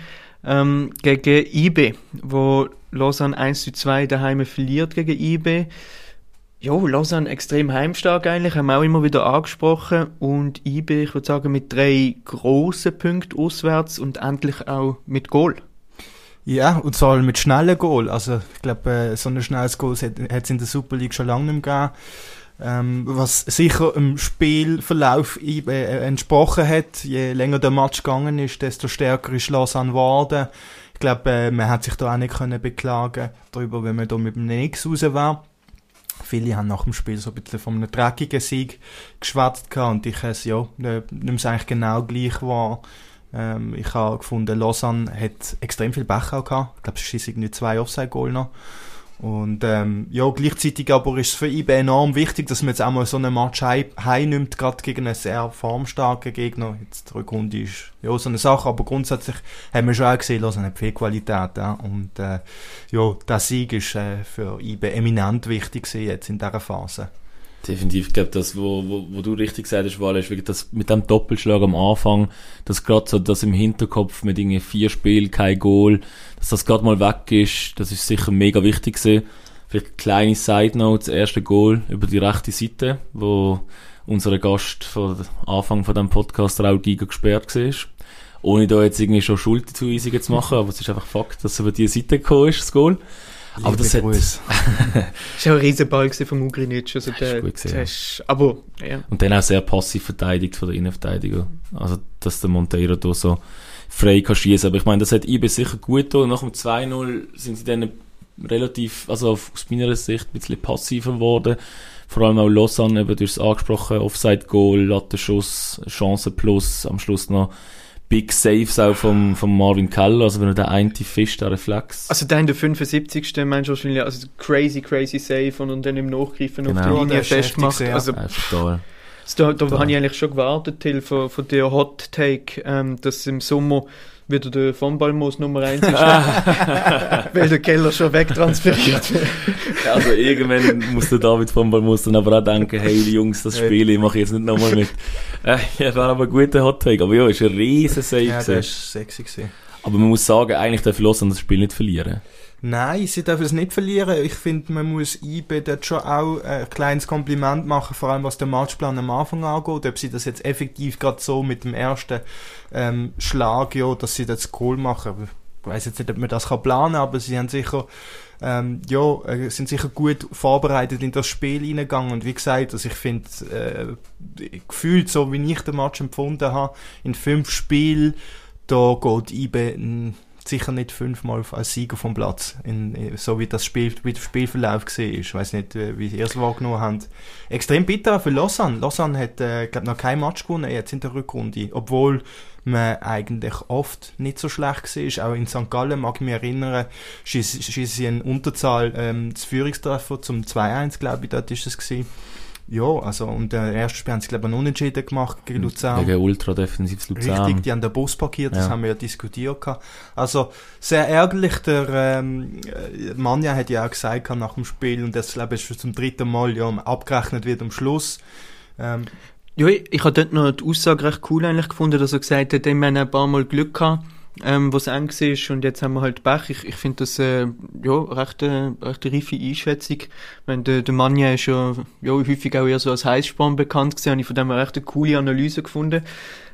C: gegen IB, wo Lausanne 1:2 daheim verliert gegen IB. Ja, Lausanne extrem heimstark eigentlich, haben wir auch immer wieder angesprochen. Und IB, ich würde sagen, mit 3 grossen Punkten auswärts und endlich auch mit Goal.
A: Ja, und zwar mit schnellen Goal. Also ich glaube, so ein schnelles Goal hat es in der Super League schon lange nicht mehr gegeben. Was sicher im Spielverlauf entsprochen hat. Je länger der Match gegangen ist, desto stärker ist Lausanne geworden. Ich glaube, man hat sich da auch nicht können beklagen darüber, wenn man da mit dem Nix raus war. Viele haben nach dem Spiel so ein bisschen von einem dreckigen Sieg geschwätzt und ich es nimm es eigentlich genau gleich wahr. Ich habe gefunden, Lausanne hat extrem viel Pech auch gehabt. Ich glaube, es schießt irgendwie 2 Offside-Goal noch. Und gleichzeitig aber ist es für IB enorm wichtig, dass man jetzt auch mal so einen Match heimnimmt, gerade gegen einen sehr formstarken Gegner. Jetzt die Rückrunde ist ja so eine Sache, aber grundsätzlich haben wir schon auch gesehen, Lausanne hat viel Qualität. Ja? Und der Sieg ist für IB eminent wichtig jetzt in dieser Phase.
B: Definitiv, ich glaube, das, wo du richtig gesagt hast, war wirklich das mit dem Doppelschlag am Anfang, dass gerade so das im Hinterkopf mit irgendwie 4 Spielen, kein Goal, dass das gerade mal weg ist, das ist sicher mega wichtig gewesen. Vielleicht eine kleine Side Note, das erste Goal über die rechte Seite, wo unser Gast von Anfang von diesem Podcast Raul Giger gesperrt war. Ohne da jetzt irgendwie schon Schuldzuweisungen zu machen, aber es ist einfach Fakt, dass es über die Seite gekommen ist, das Goal. Aber das hat...
C: Das war auch ein Riesenball von Ugrinic. Also aber, ja.
B: Und dann auch sehr passiv verteidigt von der Innenverteidiger. Also, dass der Monteiro da so frei kann schießen. Aber ich meine, das hat IB sicher gut getan. Nach dem 2:0 sind sie dann relativ, also aus meiner Sicht, ein bisschen passiver geworden. Vor allem auch Lausanne, eben durch das angesprochen, Offside-Goal, Lattenschuss, Chance plus, am Schluss noch Big Saves auch vom Marvin Keller, also wenn er den einen fischt, der Reflex.
C: Also der in der 75. meinst du wahrscheinlich, also crazy Save und dann im Nachgreifen auf die
B: Genau.
C: Linie festgemacht.
A: Ja.
C: Also,
B: total.
C: da habe ich eigentlich schon gewartet, Till, von der Hot Take, dass im Sommer wieder der Von Balmos Nummer 1 ist, weil der Keller schon wegtransferiert wird.
B: Also irgendwann muss der David von Balmos dann aber auch denken, hey Jungs, das Spiel mache ich jetzt nicht nochmal mit. Ja, wäre aber ein guter Hot-Take. Aber ja, ist ein riesen Save.
A: Ja, das war sexy gewesen.
B: Aber man muss sagen, eigentlich darf Lausanne das Spiel nicht verlieren.
A: Nein, sie dürfen es nicht verlieren. Ich finde, man muss IB dort schon auch ein kleines Kompliment machen, vor allem was den Matchplan am Anfang angeht. Ob sie das jetzt effektiv gerade so mit dem ersten Schlag, dass sie das Goal machen. Ich weiss jetzt nicht, ob man das planen kann, aber sie haben sicher sind sicher gut vorbereitet in das Spiel reingegangen. Und wie gesagt, also ich finde, gefühlt so, wie ich den Match empfunden habe, in 5 Spielen, da geht IB sicher nicht 5-mal als Sieger vom Platz, so wie der Spielverlauf war. Ich weiss nicht, wie ihr es wahrgenommen habt. Extrem bitter für Lausanne. Lausanne hat, glaube noch kein Match gewonnen jetzt in der Rückrunde, obwohl man eigentlich oft nicht so schlecht war. Auch in St. Gallen, mag ich mich erinnern, schiessen sie in Unterzahl das Führungstreffer zum 2:1, glaube ich, dort ist es gewesen. Ja, also, und der erste Spiel haben sie, glaube ich, einen Unentschieden gemacht gegen Luzern.
B: Gegen ultra-defensives Luzern.
A: Richtig, die haben den Bus parkiert, das haben wir ja diskutiert gehabt. Also, sehr ärgerlich, der Manja hat ja auch gesagt nach dem Spiel, und das, glaube ich, ist schon zum 3. Mal abgerechnet wird am Schluss.
C: Ja, ich habe dort noch die Aussage recht cool eigentlich gefunden, dass er gesagt hat, wir haben ein paar Mal Glück gehabt, wo es eng war, und jetzt haben wir halt Pech. Ich finde das recht eine reife Einschätzung. Der Manja ist ja häufig auch eher so als Heißspann bekannt gewesen, habe ich von dem eine recht coole Analyse gefunden.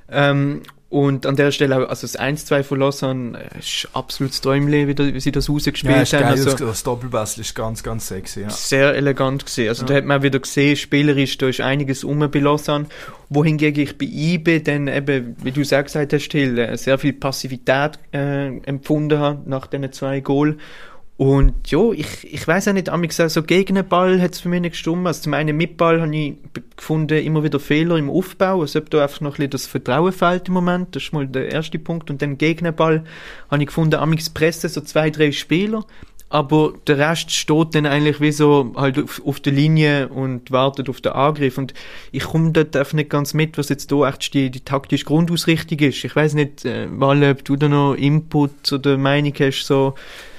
C: Und an der Stelle auch, also das 1:2 von Lausanne ist absolutes Träumle, wie sie das rausgespielt haben.
A: Geil,
C: also,
A: das Doppelbass ist ganz, ganz sexy. Ja.
C: Sehr elegant gesehen. Also da hat man auch wieder gesehen, spielerisch, da ist einiges bei Lausanne. Wohingegen ich bei IB dann eben, wie du es auch gesagt hast, Till, sehr viel Passivität empfunden habe nach diesen 2 Goal. Und ja, ich weiss auch nicht, amigs so gegen den Ball hat es für mich nicht gestimmt. Also zum einen mit Ball habe ich gefunden, immer wieder Fehler im Aufbau, als ob da einfach noch ein bisschen das Vertrauen fehlt im Moment. Das ist mal der erste Punkt. Und dann gegen den Ball habe ich gefunden, amigs pressen so 2-3 Spieler. aber der Rest steht dann eigentlich wie so halt auf der Linie und wartet auf den Angriff. Und ich komme dort einfach nicht ganz mit, was jetzt da echt die taktische Grundausrichtung ist. Ich weiss nicht, Walle, ob du da noch Input oder Meinung hast, so,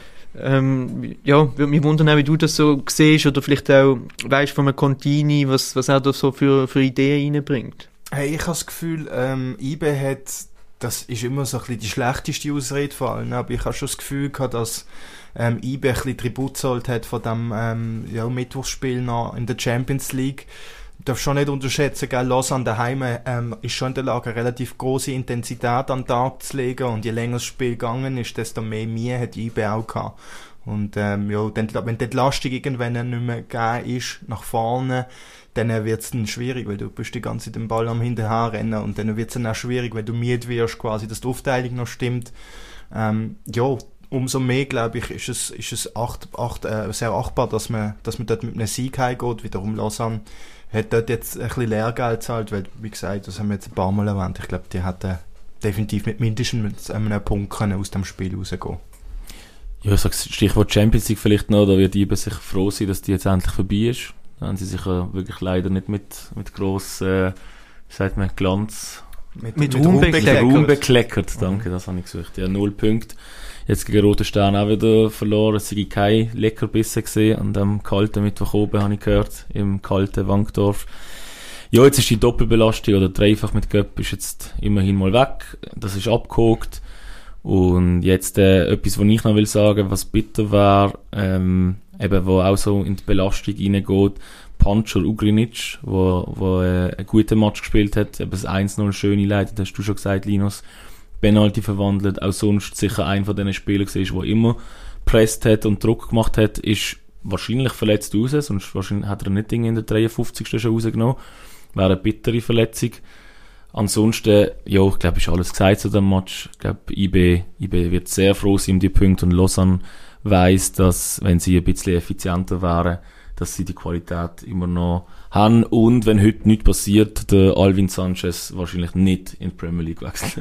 C: würde mich wundern, wie du das so siehst oder vielleicht auch weißt von einem Contini, was er da so für Ideen reinbringt.
A: Hey, ich habe das Gefühl, IB hat, das ist immer so ein bisschen die schlechteste Ausrede vor allem, aber ich habe schon das Gefühl gehabt, dass IB ein bisschen Tribut gezollt hat von dem Mittwochsspiel noch in der Champions League. Du darfst schon nicht unterschätzen, gell, Lausanne daheim ist schon in der Lage, eine relativ grosse Intensität an den Tag zu legen, und je länger das Spiel gegangen ist, desto mehr Mühe hat IB auch gehabt. Und wenn die Entlastung irgendwann nicht mehr gegeben ist, nach vorne, dann wird es dann schwierig, weil du bist die ganze Zeit den Ball am Hinterherrennen, und dann wird es dann auch schwierig, wenn du müde wirst, quasi, dass die Aufteilung noch stimmt. Umso mehr, glaube ich, ist es sehr achtbar, dass man dort mit einem Sieg heimgeht. Wiederum Lausanne hat dort jetzt ein bisschen Lehrgeld gezahlt, weil, wie gesagt, das haben wir jetzt ein paar Mal erwähnt, ich glaube, die hätten definitiv mit mindestens einem Punkt können aus dem Spiel rausgehen.
B: Ja, ich sage Stichwort Champions League vielleicht noch, da wird IBE sicher froh sein, dass die jetzt endlich vorbei ist. Da haben sie sich wirklich leider nicht mit gross, wie sagt man, Glanz...
C: Mit Ruhm
B: bekleckert. Danke, das habe ich gesucht. Ja, 0 Punkte. Jetzt gegen Roter Stern auch wieder verloren. Es sei kein Leckerbissen gesehen. An dem kalten Mittwoch oben habe ich gehört. Im kalten Wankdorf. Ja, jetzt ist die Doppelbelastung oder dreifach mit Göpp ist jetzt immerhin mal weg. Das ist abgehakt. Und jetzt etwas, was ich noch will sagen, was bitter war, eben, wo auch so in die Belastung reingeht. Pančur Ugrinic, wo einen guten Match gespielt hat, eben das 1-0 schön einleitet, hast du schon gesagt, Linus. Penalty verwandelt, auch sonst sicher einer von diesen Spielern war, der immer gepresst hat und Druck gemacht hat, ist wahrscheinlich verletzt raus, sonst wahrscheinlich hat er nicht in der 53. schon rausgenommen. Wäre eine bittere Verletzung. Ansonsten, ja, ich glaube, ist alles gesagt zu dem Match. Ich glaube, IB wird sehr froh sein um die Punkte, und Lausanne weiss, dass, wenn sie ein bisschen effizienter wären, dass sie die Qualität immer noch haben, und wenn heute nichts passiert, der Alvin Sanchez wahrscheinlich nicht in die Premier League wechseln.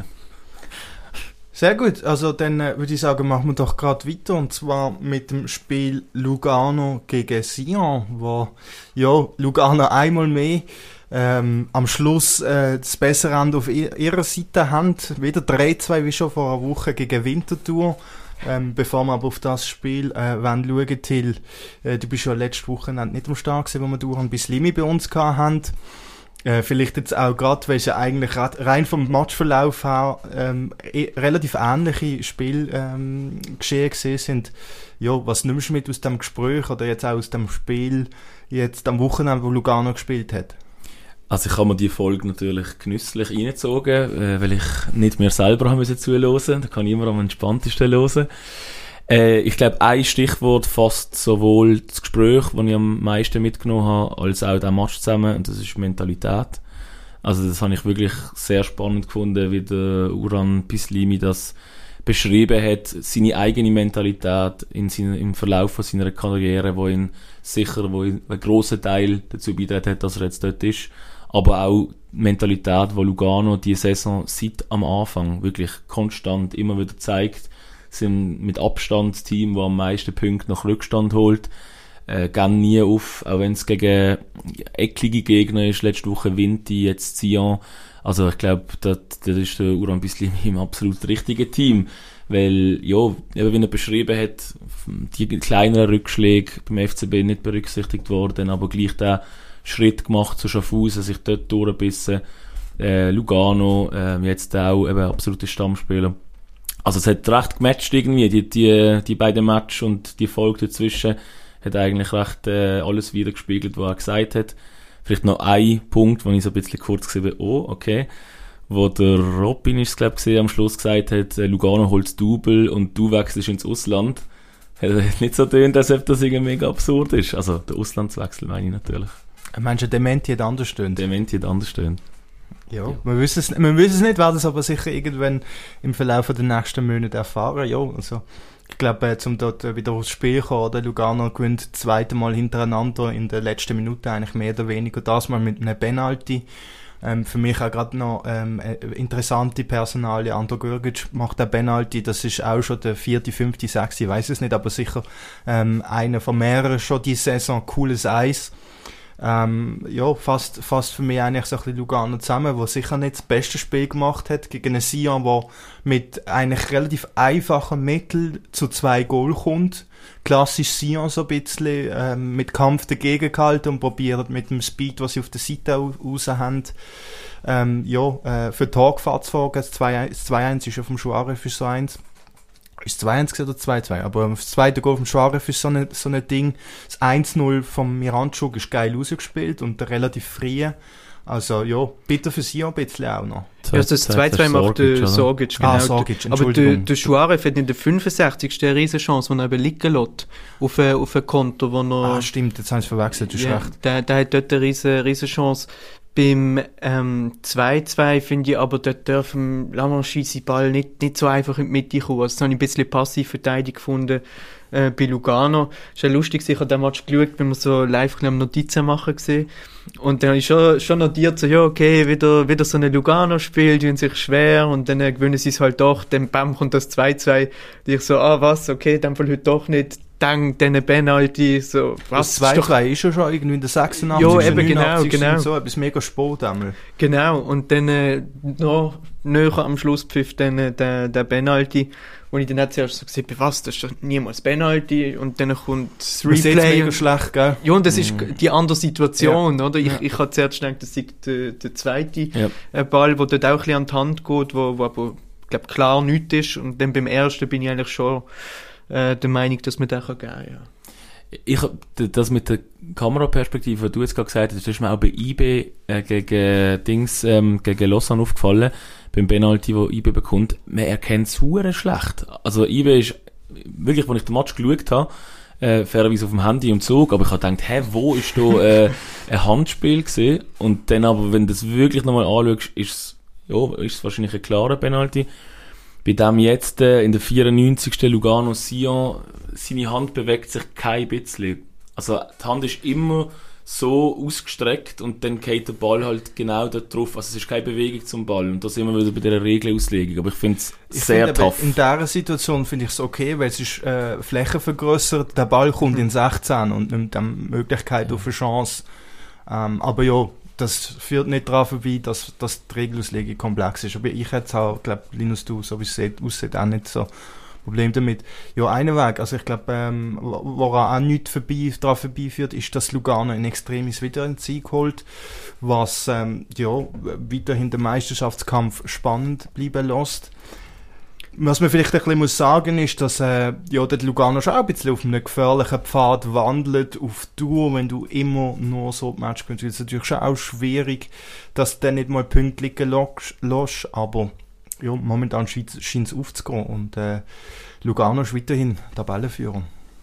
A: Sehr gut, also dann würde ich sagen, machen wir doch gerade weiter, und zwar mit dem Spiel Lugano gegen Sion, wo Lugano einmal mehr am Schluss das bessere Ende auf ihrer Seite haben. Wieder 3-2 wie schon vor einer Woche gegen Winterthur. Bevor wir aber auf das Spiel schauen, Till, du bist ja letzte Woche nicht am Start gewesen, wo wir Duran Bislimi bei uns hatten. Vielleicht jetzt auch gerade, weil es ja eigentlich rein vom Matchverlauf her relativ ähnliche Spiele geschehen gewesen sind. Ja, was nimmst du mit aus dem Gespräch oder jetzt auch aus dem Spiel jetzt am Wochenende, wo Lugano gespielt hat?
B: Also ich habe mir die Folge natürlich genüsslich reingezogen, weil ich nicht mehr selber haben müssen zuhören. Da kann ich immer am entspanntesten hören. Ich glaube, ein Stichwort fasst sowohl das Gespräch, das ich am meisten mitgenommen habe, als auch den Match zusammen, und das ist Mentalität. Also das habe ich wirklich sehr spannend gefunden, wie der Uran Bislimi das beschrieben hat, seine eigene Mentalität im Verlauf von seiner Karriere, wo einen grossen Teil dazu beigetragen hat, dass er jetzt dort ist. Aber auch die Mentalität, die Lugano die Saison seit am Anfang wirklich konstant immer wieder zeigt, sind mit Abstand das Team, das am meisten Punkte nach Rückstand holt, gehen nie auf, auch wenn es gegen ecklige Gegner ist, letzte Woche Vinti, jetzt Sion. Also ich glaube, das ist der Uran Bislimi im absolut richtigen Team, weil, ja, eben wie er beschrieben hat, die kleineren Rückschläge beim FCB nicht berücksichtigt worden, aber gleich den Schritt gemacht zu Schaffhausen, sich dort durchbissen, Lugano, jetzt auch eben absolute Stammspieler. Also es hat recht gematcht irgendwie, die beiden Matches und die Folge dazwischen hat eigentlich recht alles wiedergespiegelt, was er gesagt hat. Vielleicht noch ein Punkt, wo ich so ein bisschen kurz gesehen habe, okay, wo der Robin ist, glaube ich, am Schluss gesagt hat, Lugano holt das Double und du wechselst ins Ausland. Hat nicht so tönt, als ob das irgendwie mega absurd ist. Also der Auslandswechsel meine ich natürlich.
A: Meinst du, Dementi hat anders stöhnt?
B: Dementi hat anders stöhnt.
A: Ja, wir wissen es nicht, werden es aber sicher irgendwann im Verlauf der nächsten Monate erfahren. Ja, also ich glaube, um dort wieder aufs Spiel zu kommen, der Lugano gewinnt das zweite Mal hintereinander in der letzten Minute eigentlich mehr oder weniger, das mal mit einem Penalty. Für mich auch gerade noch interessante Personalie. Andro Grgic macht den Penalty, das ist auch schon der 4., 5., 6., ich weiß es nicht, aber sicher einer von mehreren schon die Saison, cooles Eis. Fast für mich eigentlich so ein bisschen Lugano zusammen, der sicher nicht das beste Spiel gemacht hat, gegen einen Sion, der mit eigentlich relativ einfachen Mitteln zu 2 Goal kommt. Klassisch Sion so ein bisschen, mit Kampf dagegen gehalten und probiert mit dem Speed, was sie auf der Seite raus haben, für die Torgefahr zu sorgen. Das 2-1 ist ja vom Schwareff so eins. Ist 2-1 oder 2-2? Aber das zweite Goal vom Schwareff ist so ein Ding. Das 1-0 vom Miranchuk ist geil rausgespielt und relativ frei. Also, ja, bitte für sie ein bisschen auch noch.
C: Ja, das 2-2 macht der Sorgic, genau.
A: Sorgic,
C: aber der Schwareff hat in der 65. eine Riesen-Chance, die er eben liegen lässt, auf ein Konto, wo er...
A: stimmt, jetzt haben sie verwechselt, du hast recht.
C: Der hat dort eine riesen Chance. Beim 2-2 finde ich aber, dort dürfen Lamanche seinen Ball nicht so einfach in die Mitte kommen. Also das habe ich ein bisschen passiv verteidigt gefunden bei Lugano. Es ist ja lustig, ich habe den Match geschaut, wenn wir so live Notizen machen gesehen. Und dann habe ich schon notiert, so, ja, okay, wieder so eine Lugano-Spiel, die haben sich schwer und dann gewinnen sie es halt doch, dann bam, kommt das 2-2. Und ich so, was, okay, dann voll heute doch nicht. Dank diesen Penalty, so, was?
A: Das 2-2 ist ja schon irgendwie in der 86.
C: Ja, eben, genau.
A: So etwas mega Sport einmal.
C: Genau, und dann noch näher am Schlusspfiff dann der Penalty, wo ich dann auch zuerst so gesehen habe, was, das ist doch niemals Penalty, und dann kommt das Replay.
A: Das ist mega schlecht, gell?
C: Ja, und das ist die andere Situation, oder? Ich habe zuerst gedacht, das ist der zweite Ball, der dort auch ein bisschen an die Hand geht, wo aber, glaub, klar nichts ist, und dann beim ersten bin ich eigentlich schon der Meinung, dass man den geben kann, ja.
B: Ich hab das mit der Kameraperspektive, was du jetzt gerade gesagt hast, das ist mir auch bei IB gegen Lausanne aufgefallen, beim Penalty, wo IB bekommt, man erkennt es verdammt schlecht. Also IB ist wirklich, als ich den Match geschaut habe, fairerweise auf dem Handy und Zug, aber ich habe gedacht, wo ist da ein Handspiel gewesen? Und dann aber, wenn du das wirklich nochmal anschaust, ist es wahrscheinlich ein klarer Penalty. Bei dem jetzt in der 94. Lugano Sion, seine Hand bewegt sich kein bisschen. Also die Hand ist immer so ausgestreckt und dann geht der Ball halt genau dort drauf. Also es ist keine Bewegung zum Ball. Und da sind wir wieder bei dieser Regelauslegung. Aber ich finde es sehr tough.
A: In dieser Situation finde ich es okay, weil es ist Fläche vergrößert, der Ball kommt in 16 und nimmt dann Möglichkeit auf eine Chance. Aber ja, das führt nicht daran vorbei, dass die Regelauslegung komplex ist. Aber ich hätte auch, glaube Linus, du, so wie es aussieht, auch nicht so Problem damit. Ja, einen Weg, also ich glaube, woran auch nichts daran vorbeiführt, ist, dass Lugano in Extremis wieder einen Sieg holt, was weiterhin den Meisterschaftskampf spannend bleiben lässt. Was man vielleicht ein bisschen muss sagen ist, dass der Lugano schon auch ein bisschen auf einem gefährlichen Pfad wandelt, auf Tour, wenn du immer nur so die Match gewinnst. Es ist natürlich schon auch schwierig, dass du dann nicht mal Punkte liegen lässt, aber ja, momentan scheint es aufzugehen und Lugano ist weiterhin Tabellenführer.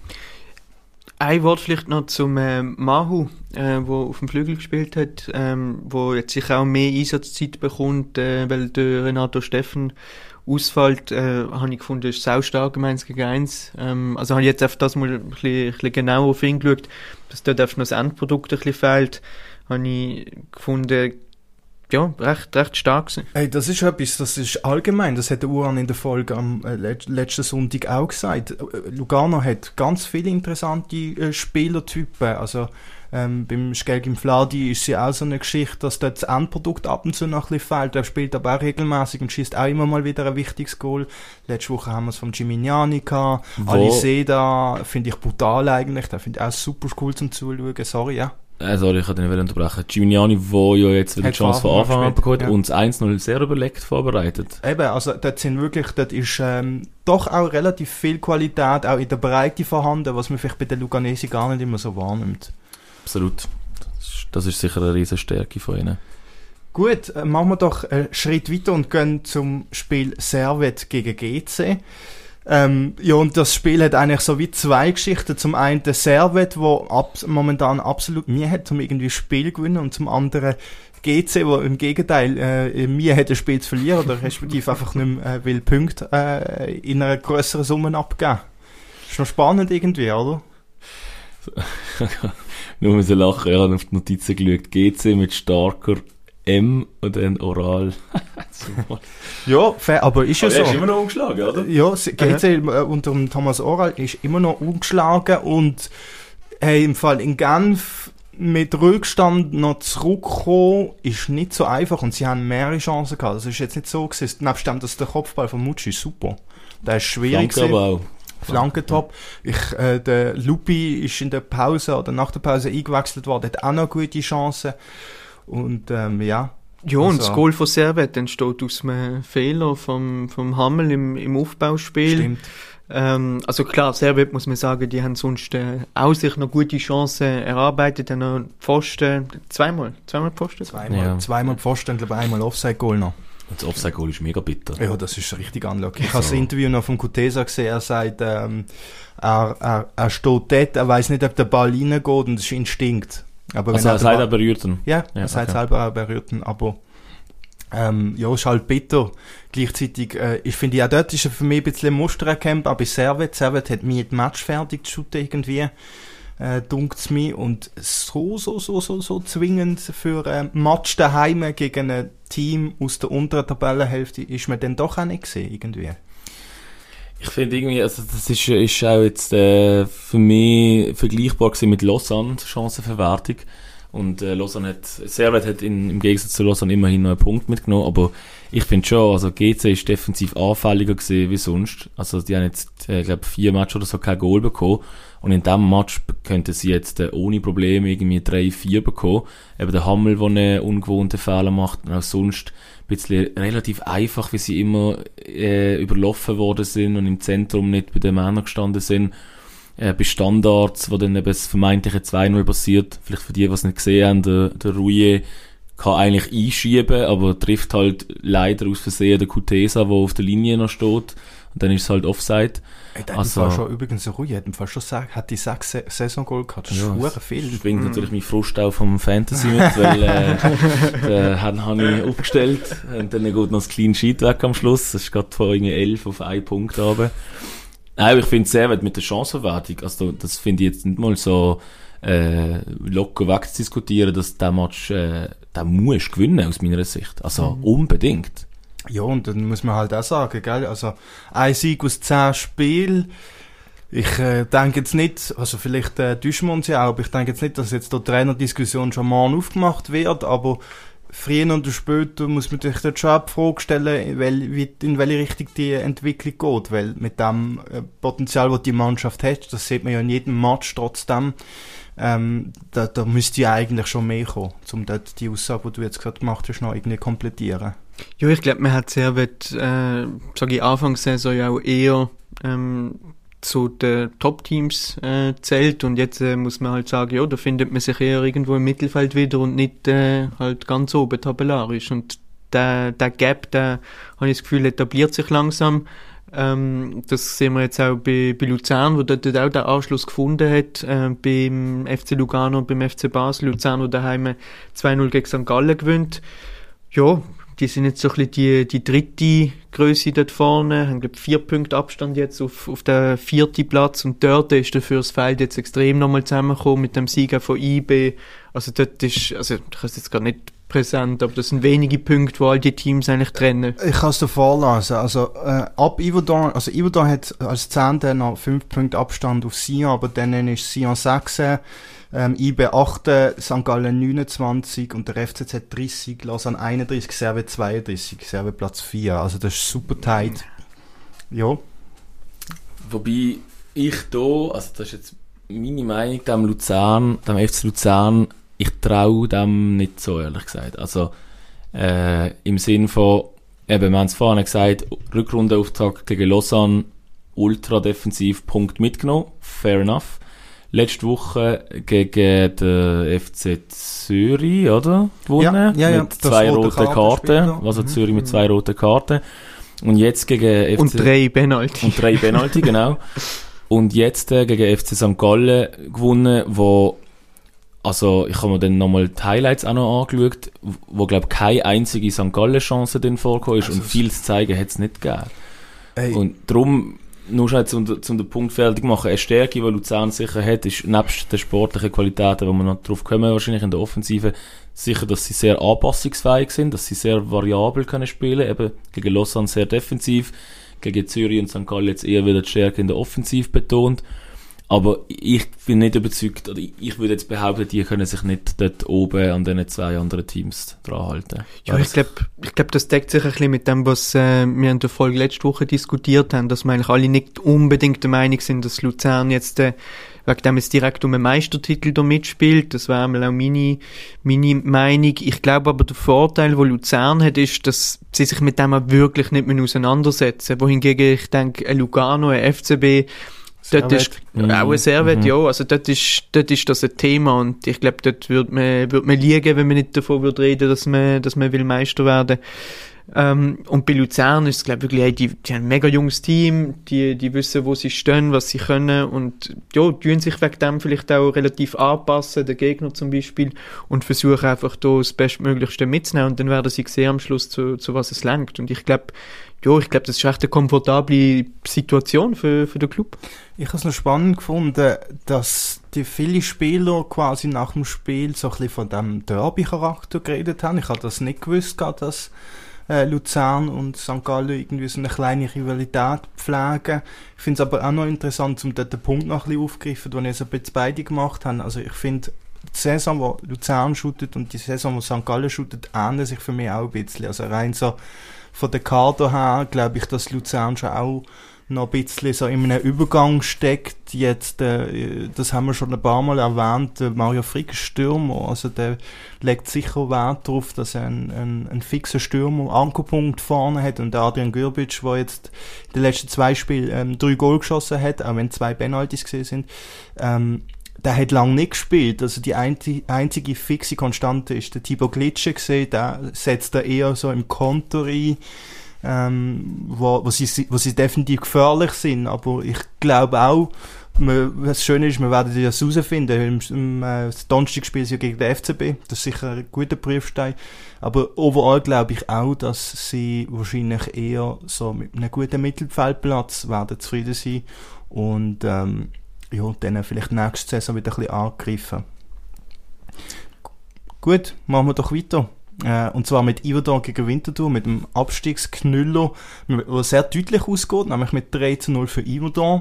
C: Ein Wort vielleicht noch zum Mahu, der auf dem Flügel gespielt hat, wo jetzt sicher auch mehr Einsatzzeit bekommt, weil der Renato Steffen ausfällt, habe ich gefunden, ist saustark im 1 gegen 1. Also habe ich jetzt auf das mal ein bisschen genauer auf ihn geschaut, dass dort einfach noch das Endprodukt ein bisschen fehlt, habe ich gefunden, ja, recht stark gewesen.
A: Hey, das ist etwas, das ist allgemein, das hat der Uran in der Folge am letzten Sonntag auch gesagt. Lugano hat ganz viele interessante Spielertypen, also beim Skelgim Fladi ist ja auch so eine Geschichte, dass dort das Endprodukt ab und zu noch ein bisschen fehlt. Er spielt aber auch regelmäßig und schießt auch immer mal wieder ein wichtiges Goal. Letzte Woche haben wir es vom Gimignani gehabt. Aliseda finde ich brutal eigentlich, den finde ich auch super cool zum Zuschauen. Sorry, ja.
B: Sorry, ich kann dich nicht unterbrechen. Gimignani, der ja jetzt wieder die Chance von Anfang an bekommen hat und das 1-0 sehr überlegt vorbereitet.
A: Eben, also dort ist doch auch relativ viel Qualität, auch in der Breite vorhanden, was man vielleicht bei den Luganesi gar nicht immer so wahrnimmt.
B: Absolut. Das ist sicher eine riesen Stärke von ihnen.
A: Gut, machen wir doch einen Schritt weiter und gehen zum Spiel Servette gegen GC. Und das Spiel hat eigentlich so wie zwei Geschichten. Zum einen der Servette, der momentan absolut Mühe hat, um irgendwie Spiel zu gewinnen, und zum anderen GC, der im Gegenteil Mühe hat, ein Spiel zu verlieren oder respektive einfach nicht mehr will Punkte in einer grösseren Summe abgeben. Ist noch spannend irgendwie, oder?
B: Nur so lachen, ich habe auf die Notizen geschaut. GC mit starker M und dann Oral.
A: Ja, fair, aber ist ja
B: Aber
A: so.
B: er ist immer noch umgeschlagen, oder?
A: Ja, GC unter dem Thomas Oral ist immer noch ungeschlagen und im Fall in Genf mit Rückstand noch zurückkommen, ist nicht so einfach und sie haben mehrere Chancen gehabt. Das ist jetzt nicht so gewesen. Nebst dem, dass der Kopfball von Mucci ist super. Der ist schwierig
B: Flanke aber auch.
A: Flankentop. Der Lupi ist in der Pause oder nach der Pause eingewechselt worden, hat auch noch gute Chancen. Und ja.
C: Ja, und das Goal von Servet entsteht aus einem Fehler vom Hammel im Aufbauspiel.
A: Stimmt.
C: Also klar, Servet muss man sagen, die haben sonst auch sich noch gute Chancen erarbeitet, haben noch Pfosten, zweimal Pfosten?
A: Zweimal Pfosten, glaube ich, einmal Offside-Goal noch.
B: Und das Offside-Goal ist mega bitter.
A: Ja, das ist richtig unlucky. Ich habe das Interview noch von Kutesa gesehen, er sagt, er steht dort, er weiss nicht, ob der Ball reingeht und das ist Instinkt. Aber
B: also er sagt, er berührt ihn?
A: Ja, er sagt selber, er berührt ihn, aber ja, ist halt bitter. Gleichzeitig, ich finde, ja, dort ist er für mich ein bisschen ein Muster erkennbar, aber bei Servet hat mich das Match fertig geschaut irgendwie, dunkt's mir, und so zwingend für ein Match daheim gegen ein Team aus der unteren Tabellenhälfte ist man dann doch auch nicht gesehen, irgendwie.
B: Ich finde irgendwie, also das ist auch jetzt für mich vergleichbar gewesen mit Lausanne, die Chancenverwertung. Und Servet hat im Gegensatz zu Lausanne immerhin noch einen Punkt mitgenommen, aber ich finde schon, also GC ist defensiv anfälliger gewesen wie sonst. Also die haben jetzt, ich glaube 4 Matches oder so kein Goal bekommen. Und in diesem Match könnten sie jetzt ohne Probleme irgendwie 3-4 bekommen. Eben der Hammel, der einen ungewohnten Fehler macht, und auch sonst ein bisschen relativ einfach, wie sie immer überlaufen worden sind und im Zentrum nicht bei den Männern gestanden sind. Bei Standards, wo dann eben das vermeintliche 2-0 passiert. Vielleicht für die, die es nicht gesehen haben, der Rouillet kann eigentlich einschieben, aber trifft halt leider aus Versehen den Kutesa, der auf der Linie noch steht. Und dann ist es halt Offside.
A: Der hat schon übrigens Rouillet, hat die 6 Saison-Goal gehabt. Das ist viel.
B: Das bringt natürlich mein Frust auch vom Fantasy mit, weil den habe ich aufgestellt. Und dann geht noch das Clean Sheet weg am Schluss. Das ist gerade von irgendwie 11 auf 1 Punkt runter. Nein, ich finde es sehr mit der Chancenverwertung, also das finde ich jetzt nicht mal so locker wegzudiskutieren, dass der Match, der muss gewinnen aus meiner Sicht. Also unbedingt.
A: Ja, und dann muss man halt auch sagen, gell, also ein Sieg aus 10 Spielen. Ich denke jetzt nicht, also vielleicht täuschen wir uns ja auch, aber ich denke jetzt nicht, dass jetzt die Trainerdiskussion schon morgen aufgemacht wird, aber früher oder später muss man sich dort schon die Frage stellen, in welche Richtung die Entwicklung geht, weil mit dem Potenzial, das die Mannschaft hat, das sieht man ja in jedem Match trotzdem, da müsste ja eigentlich schon mehr kommen, um dort die Aussage, die du jetzt gerade gemacht hast, noch irgendwie komplettieren.
C: Ja, ich glaube, man hat Servet, sage ich, Anfangssaison ja auch eher zu den Top-Teams zählt, und jetzt muss man halt sagen, ja, da findet man sich eher irgendwo im Mittelfeld wieder und nicht halt ganz oben tabellarisch, und der Gap, der, habe ich das Gefühl, etabliert sich langsam. Das sehen wir jetzt auch bei Luzern, wo dort auch der Anschluss gefunden hat, beim FC Lugano und beim FC Basel. Luzern, wo daheim 2-0 gegen St. Gallen gewinnt. Ja, die sind jetzt so ein bisschen die dritte Grösse dort vorne, haben, glaube ich, 4 Punkte Abstand jetzt auf den 4. Platz, und dort ist dafür das Feld jetzt extrem nochmal zusammengekommen mit dem Sieger von IB. Also dort ist, also ich habe es jetzt gar nicht präsent, aber das sind wenige Punkte, wo all die Teams eigentlich trennen. Ich
A: kann es dir vorlesen, also ab Yverdon, also Yverdon hat als 10. noch 5 Punkte Abstand auf Sion, aber dann ist Sion 6, IB 8, St. Gallen 29 und der FCZ 30, Lausanne 31, Servet 32, Servet Platz 4. Also das ist super tight. Ja.
B: Wobei ich da, also das ist jetzt meine Meinung, dem FC Luzern, ich traue dem nicht so, ehrlich gesagt. Also im Sinn von, eben, wir haben es vorhin gesagt, Rückrundenauftakt gegen Lausanne, ultra defensiv, Punkt mitgenommen, fair enough. Letzte Woche gegen den FC Zürich, oder? Gewonnen.
A: Ja,
B: mit 2 roten Karten. Also Zürich mit 2 roten Karten. Und jetzt gegen FC...
C: Und 3 Penalty.
B: Und 3 Penalty, genau. Und jetzt gegen FC St. Gallen gewonnen, wo... Also, ich habe mir dann nochmal die Highlights auch noch angeschaut, wo, glaube ich, keine einzige St. Gallen-Chance dann vorgekommen ist. Also, und viel zu zeigen hat es nicht gegeben. Und darum... nur schon zum den Punkt fertig machen, eine Stärke, die Luzern sicher hat, ist nebst den sportlichen Qualitäten, wo wir noch drauf kommen, wahrscheinlich in der Offensive, sicher, dass sie sehr anpassungsfähig sind, dass sie sehr variabel können spielen, eben gegen Lausanne sehr defensiv, gegen Zürich und St. Gallen jetzt eher wieder die Stärke in der Offensive betont. Aber ich bin nicht überzeugt, oder ich würde jetzt behaupten, die können sich nicht dort oben an diesen 2 anderen Teams dran halten.
C: Ja, ich glaube, das deckt sich ein bisschen mit dem, was wir in der Folge letzte Woche diskutiert haben, dass wir eigentlich alle nicht unbedingt der Meinung sind, dass Luzern jetzt wegen dem jetzt direkt um einen Meistertitel da mitspielt. Das wäre einmal auch meine Meinung. Ich glaube aber, der Vorteil, den Luzern hat, ist, dass sie sich mit dem auch wirklich nicht mehr auseinandersetzen. Wohingegen, ich denke, ein Lugano, ein FCB, dort ist auch ein Servet, ja. Also dort ist das ein Thema und ich glaube, dort würde man liegen, wenn man nicht davon würde reden, dass man will Meister werden. Und bei Luzern ist es, glaube ich, wirklich, die haben ein mega junges Team, die wissen, wo sie stehen, was sie können und ja, tun sich wegen dem vielleicht auch relativ anpassen, der Gegner zum Beispiel, und versuchen einfach da das Bestmöglichste mitzunehmen und dann werden sie sehen am Schluss, zu was es lenkt. Und ich glaube, das ist echt eine komfortable Situation für den Club.
A: Ich habe es noch spannend gefunden, dass die viele Spieler quasi nach dem Spiel so ein bisschen von dem Derby-Charakter geredet haben. Ich habe das nicht gewusst, dass Luzern und St. Gallen irgendwie so eine kleine Rivalität pflegen. Ich finde es aber auch noch interessant, um dort den Punkt noch ein bisschen aufzugreifen, den ich so ein bisschen beide gemacht haben. Also ich finde, die Saison, wo Luzern shootet und die Saison, wo St. Gallen shootet, ähneln sich für mich auch ein bisschen. Also rein so von der Kader her glaube ich, dass Luzern schon auch noch ein bisschen so in einem Übergang steckt. Jetzt, das haben wir schon ein paar Mal erwähnt, Mario Frick ist Stürmer, also der legt sicher Wert darauf, dass er einen fixen Stürmer, Ankerpunkt vorne hat, und der Adrian Gürbic, der jetzt in den letzten 2 Spielen 3 Goal geschossen hat, auch wenn 2 Penalties gesehen sind, der hat lange nicht gespielt, also die einzige fixe Konstante ist der Thibaut Glitsche gesehen, der setzt da eher so im Konter ein, wo sie definitiv gefährlich sind, aber ich glaube auch, das Schöne ist, wir werden das herausfinden, im Donnerstagspiel ja gegen den FCB, das ist sicher ein guter Prüfstein, aber overall glaube ich auch, dass sie wahrscheinlich eher so mit einem guten Mittelfeldplatz werden zufrieden sein und dann vielleicht nächste Saison wieder ein bisschen angegriffen. Gut, machen wir doch weiter. Und zwar mit Iverdon gegen Winterthur, mit dem Abstiegsknüller, der sehr deutlich ausgeht, nämlich mit 3-0 für Iverdon.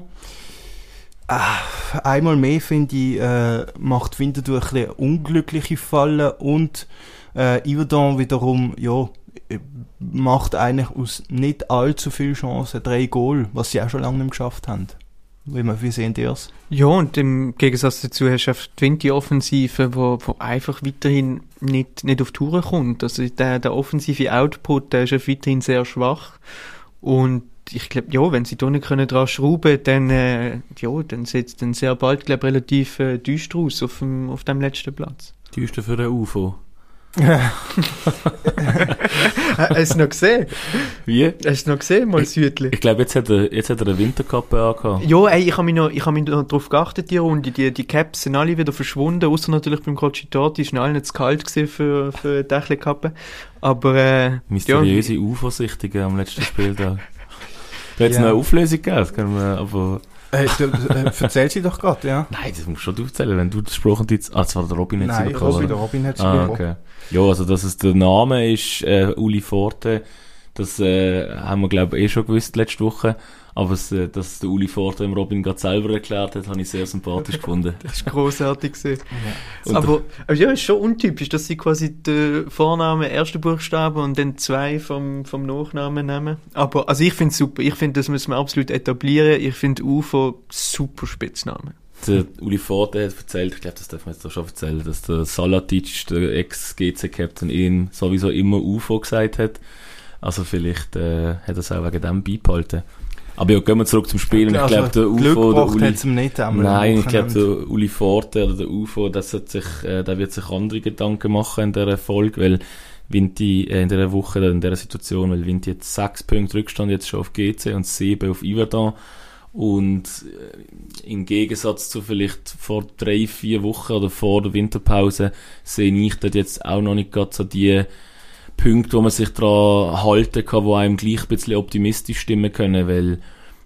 A: Einmal mehr, finde ich, macht Winterthur ein bisschen unglückliche Falle und Iverdon wiederum, macht eigentlich aus nicht allzu viel Chancen 3 Goal, was sie auch schon lange nicht mehr geschafft haben. Wie sehen die das? Ja,
C: und im Gegensatz dazu hast du die Winti-Offensive, wo einfach weiterhin nicht auf Touren kommt. Also der offensive Output, der ist weiterhin sehr schwach. Und ich glaube, wenn sie da nicht dran schrauben können, dann sieht es dann sehr bald, glaube ich, relativ düster aus auf dem letzten Platz.
B: Düster für den UFO.
C: Hast du noch gesehen?
B: Wie?
C: Hast du noch gesehen, mal Südli?
B: Ich glaube, jetzt hat er eine Winterkappe angehabt.
C: Ja, ich habe mich noch darauf geachtet, die Runde. Die Caps sind alle wieder verschwunden, außer natürlich beim Crocitati. Ist allen nicht zu kalt gewesen für die Dächelkappe. Aber,
B: mysteriöse UFO-Sichtungen am letzten Spieltag. Da hat es noch eine Auflösung gegeben, das können wir aber...
A: Erzähl sie doch gerade, ja.
B: Nein, das musst du schon aufzählen, wenn du das gesprochen hast. Das war der Robin jetzt.
A: Nein, der Robin hat es
B: okay. Ja, also dass es der Name ist, Uli Forte, das haben wir, glaube ich, schon gewusst letzte Woche. Aber dass der Uli Forte dem Robin gerade selber erklärt hat, habe ich sehr sympathisch gefunden.
C: Das war grossartig gewesen. Ja. Aber ja, ist schon untypisch, dass sie quasi den Vornamen, ersten Buchstaben und dann 2 vom Nachnamen nehmen. Aber also ich finde es super. Ich finde, das müssen wir absolut etablieren. Ich finde UFO super Spitzname.
B: Der Uli Forte hat erzählt, ich glaube, das darf man jetzt auch schon erzählen, dass der Salatic, der Ex-GC-Captain, ihn sowieso immer UFO gesagt hat. Also vielleicht hat er es auch wegen dem beibehalten. Aber ja, gehen wir zurück zum Spiel. Und ich glaube, der UFO, der Uli, nein, ich glaube, der Uli Forte oder der UFO, der wird sich andere Gedanken machen in dieser Folge, weil Vinti in dieser Woche, in dieser Situation, weil Vinti jetzt 6 Punkte Rückstand jetzt schon auf GC und 7 auf Yverdon. Und im Gegensatz zu vielleicht vor 3-4 Wochen oder vor der Winterpause sehe ich dort jetzt auch noch nicht gerade so die Punkte, wo man sich daran halten kann, die einem gleich ein bisschen optimistisch stimmen können, weil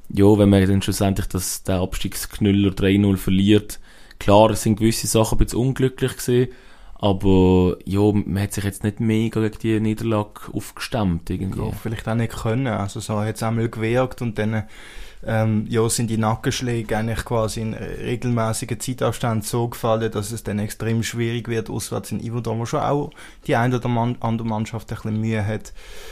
B: ja, wenn man dann schlussendlich den Abstiegsknüller 3-0 verliert, klar, es sind gewisse Sachen ein bisschen unglücklich gewesen, aber ja, man hat sich jetzt nicht mega gegen die Niederlage aufgestemmt irgendwie.
A: Ja, vielleicht auch nicht können, also so hat es einmal gewirkt und dann sind die Nackenschläge eigentlich quasi in regelmäßigen Zeitabständen so gefallen, dass es dann extrem schwierig wird, auswärts in Yverdon, wo schon auch die eine oder andere Mannschaft ein bisschen Mühe hat,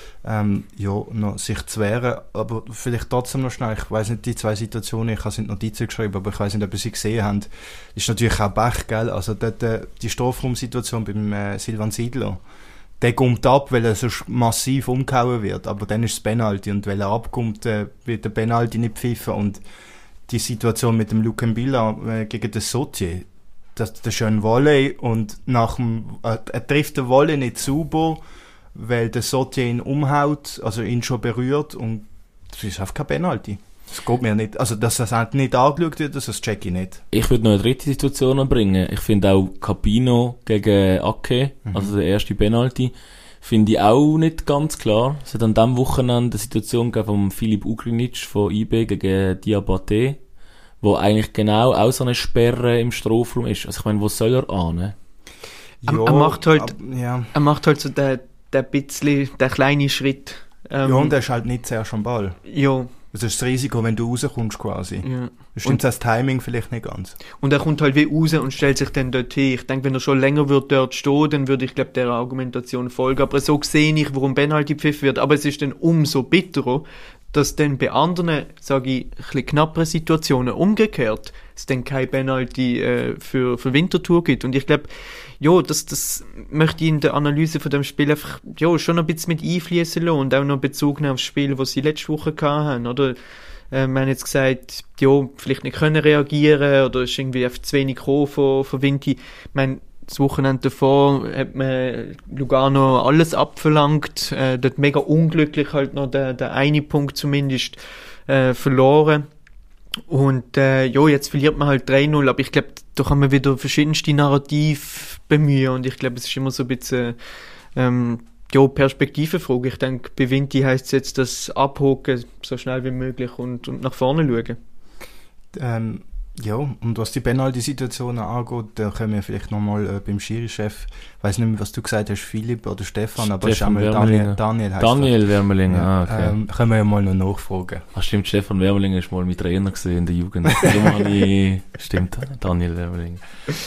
A: noch sich zu wehren, aber vielleicht trotzdem noch schnell, ich weiss nicht, die zwei Situationen, ich habe es in die Notizen geschrieben, aber ich weiss nicht, ob ihr sie gesehen habt, ist natürlich auch Pech, gell, also dort, die Strafraumsituation beim Silvan Siedler, der kommt ab, weil er so massiv umgehauen wird, aber dann ist es Penalty und weil er abkommt, wird der Penalty nicht pfiffen und die Situation mit dem Luke Mbilla gegen den Sotier, das ist ja ein Volley und er trifft den Volley nicht sauber, weil der Sotier ihn umhaut, also ihn schon berührt und das ist einfach kein Penalty. Das geht mir nicht. Also, dass das halt nicht angeschaut wird, das check ich nicht.
B: Ich würde noch eine dritte Situation anbringen. Ich finde auch Capino gegen Ake, also der erste Penalty, finde ich auch nicht ganz klar. Es hat an diesem Wochenende eine Situation gegeben von Filip Ugrinic von IB gegen Diabate, wo eigentlich genau auch so eine Sperre im Strafraum ist. Also ich meine, wo soll er ahnen?
C: Er macht halt so den kleinen Schritt.
A: Und er ist halt nicht zuerst am Ball.
C: Ja.
A: Das ist das Risiko, wenn du rauskommst quasi.
C: Ja.
A: Das stimmt das Timing vielleicht nicht ganz.
C: Und er kommt halt wie raus und stellt sich dann dort hin. Ich denke, wenn er schon länger wird dort stehen, dann würde ich, glaube der Argumentation folgen. Aber so sehe ich, warum Penalty gepfiffen wird. Aber es ist dann umso bitterer, dass dann bei anderen, sage ich, ein bisschen knapperen Situationen umgekehrt es dann kein Penalty für Winterthur gibt. Und ich glaube, ja, das möchte ich in der Analyse von dem Spiel einfach schon ein bisschen mit einfließen lassen und auch noch Bezug nehmen aufs Spiel, das sie letzte Woche hatten, oder? Wir haben jetzt gesagt, vielleicht nicht können reagieren oder ist irgendwie einfach zu wenig gekommen von Vinti. Ich meine, das Wochenende davor hat man Lugano alles abverlangt, dort mega unglücklich halt noch der eine Punkt zumindest verloren. Und jetzt verliert man halt 3-0, aber ich glaube, da kann man wieder verschiedenste Narrative bemühen und ich glaube, es ist immer so ein bisschen Perspektivenfrage. Ich denke, bei Vinti heisst es jetzt das Abhocken so schnell wie möglich und nach vorne schauen.
A: Und was die Penalty-Situationen angeht, da können wir vielleicht nochmal beim Schiri-Chef, ich weiss nicht mehr, was du gesagt hast, Philipp oder Stefan, aber es ist einmal Daniel heißt
B: Daniel Wermelinger,
A: ja,
B: okay.
A: Können wir ja mal noch nachfragen.
B: Stimmt, Stefan Wermelinger ist mal mit Trainer gesehen in der Jugend. Stimmt, Daniel Wermelinger.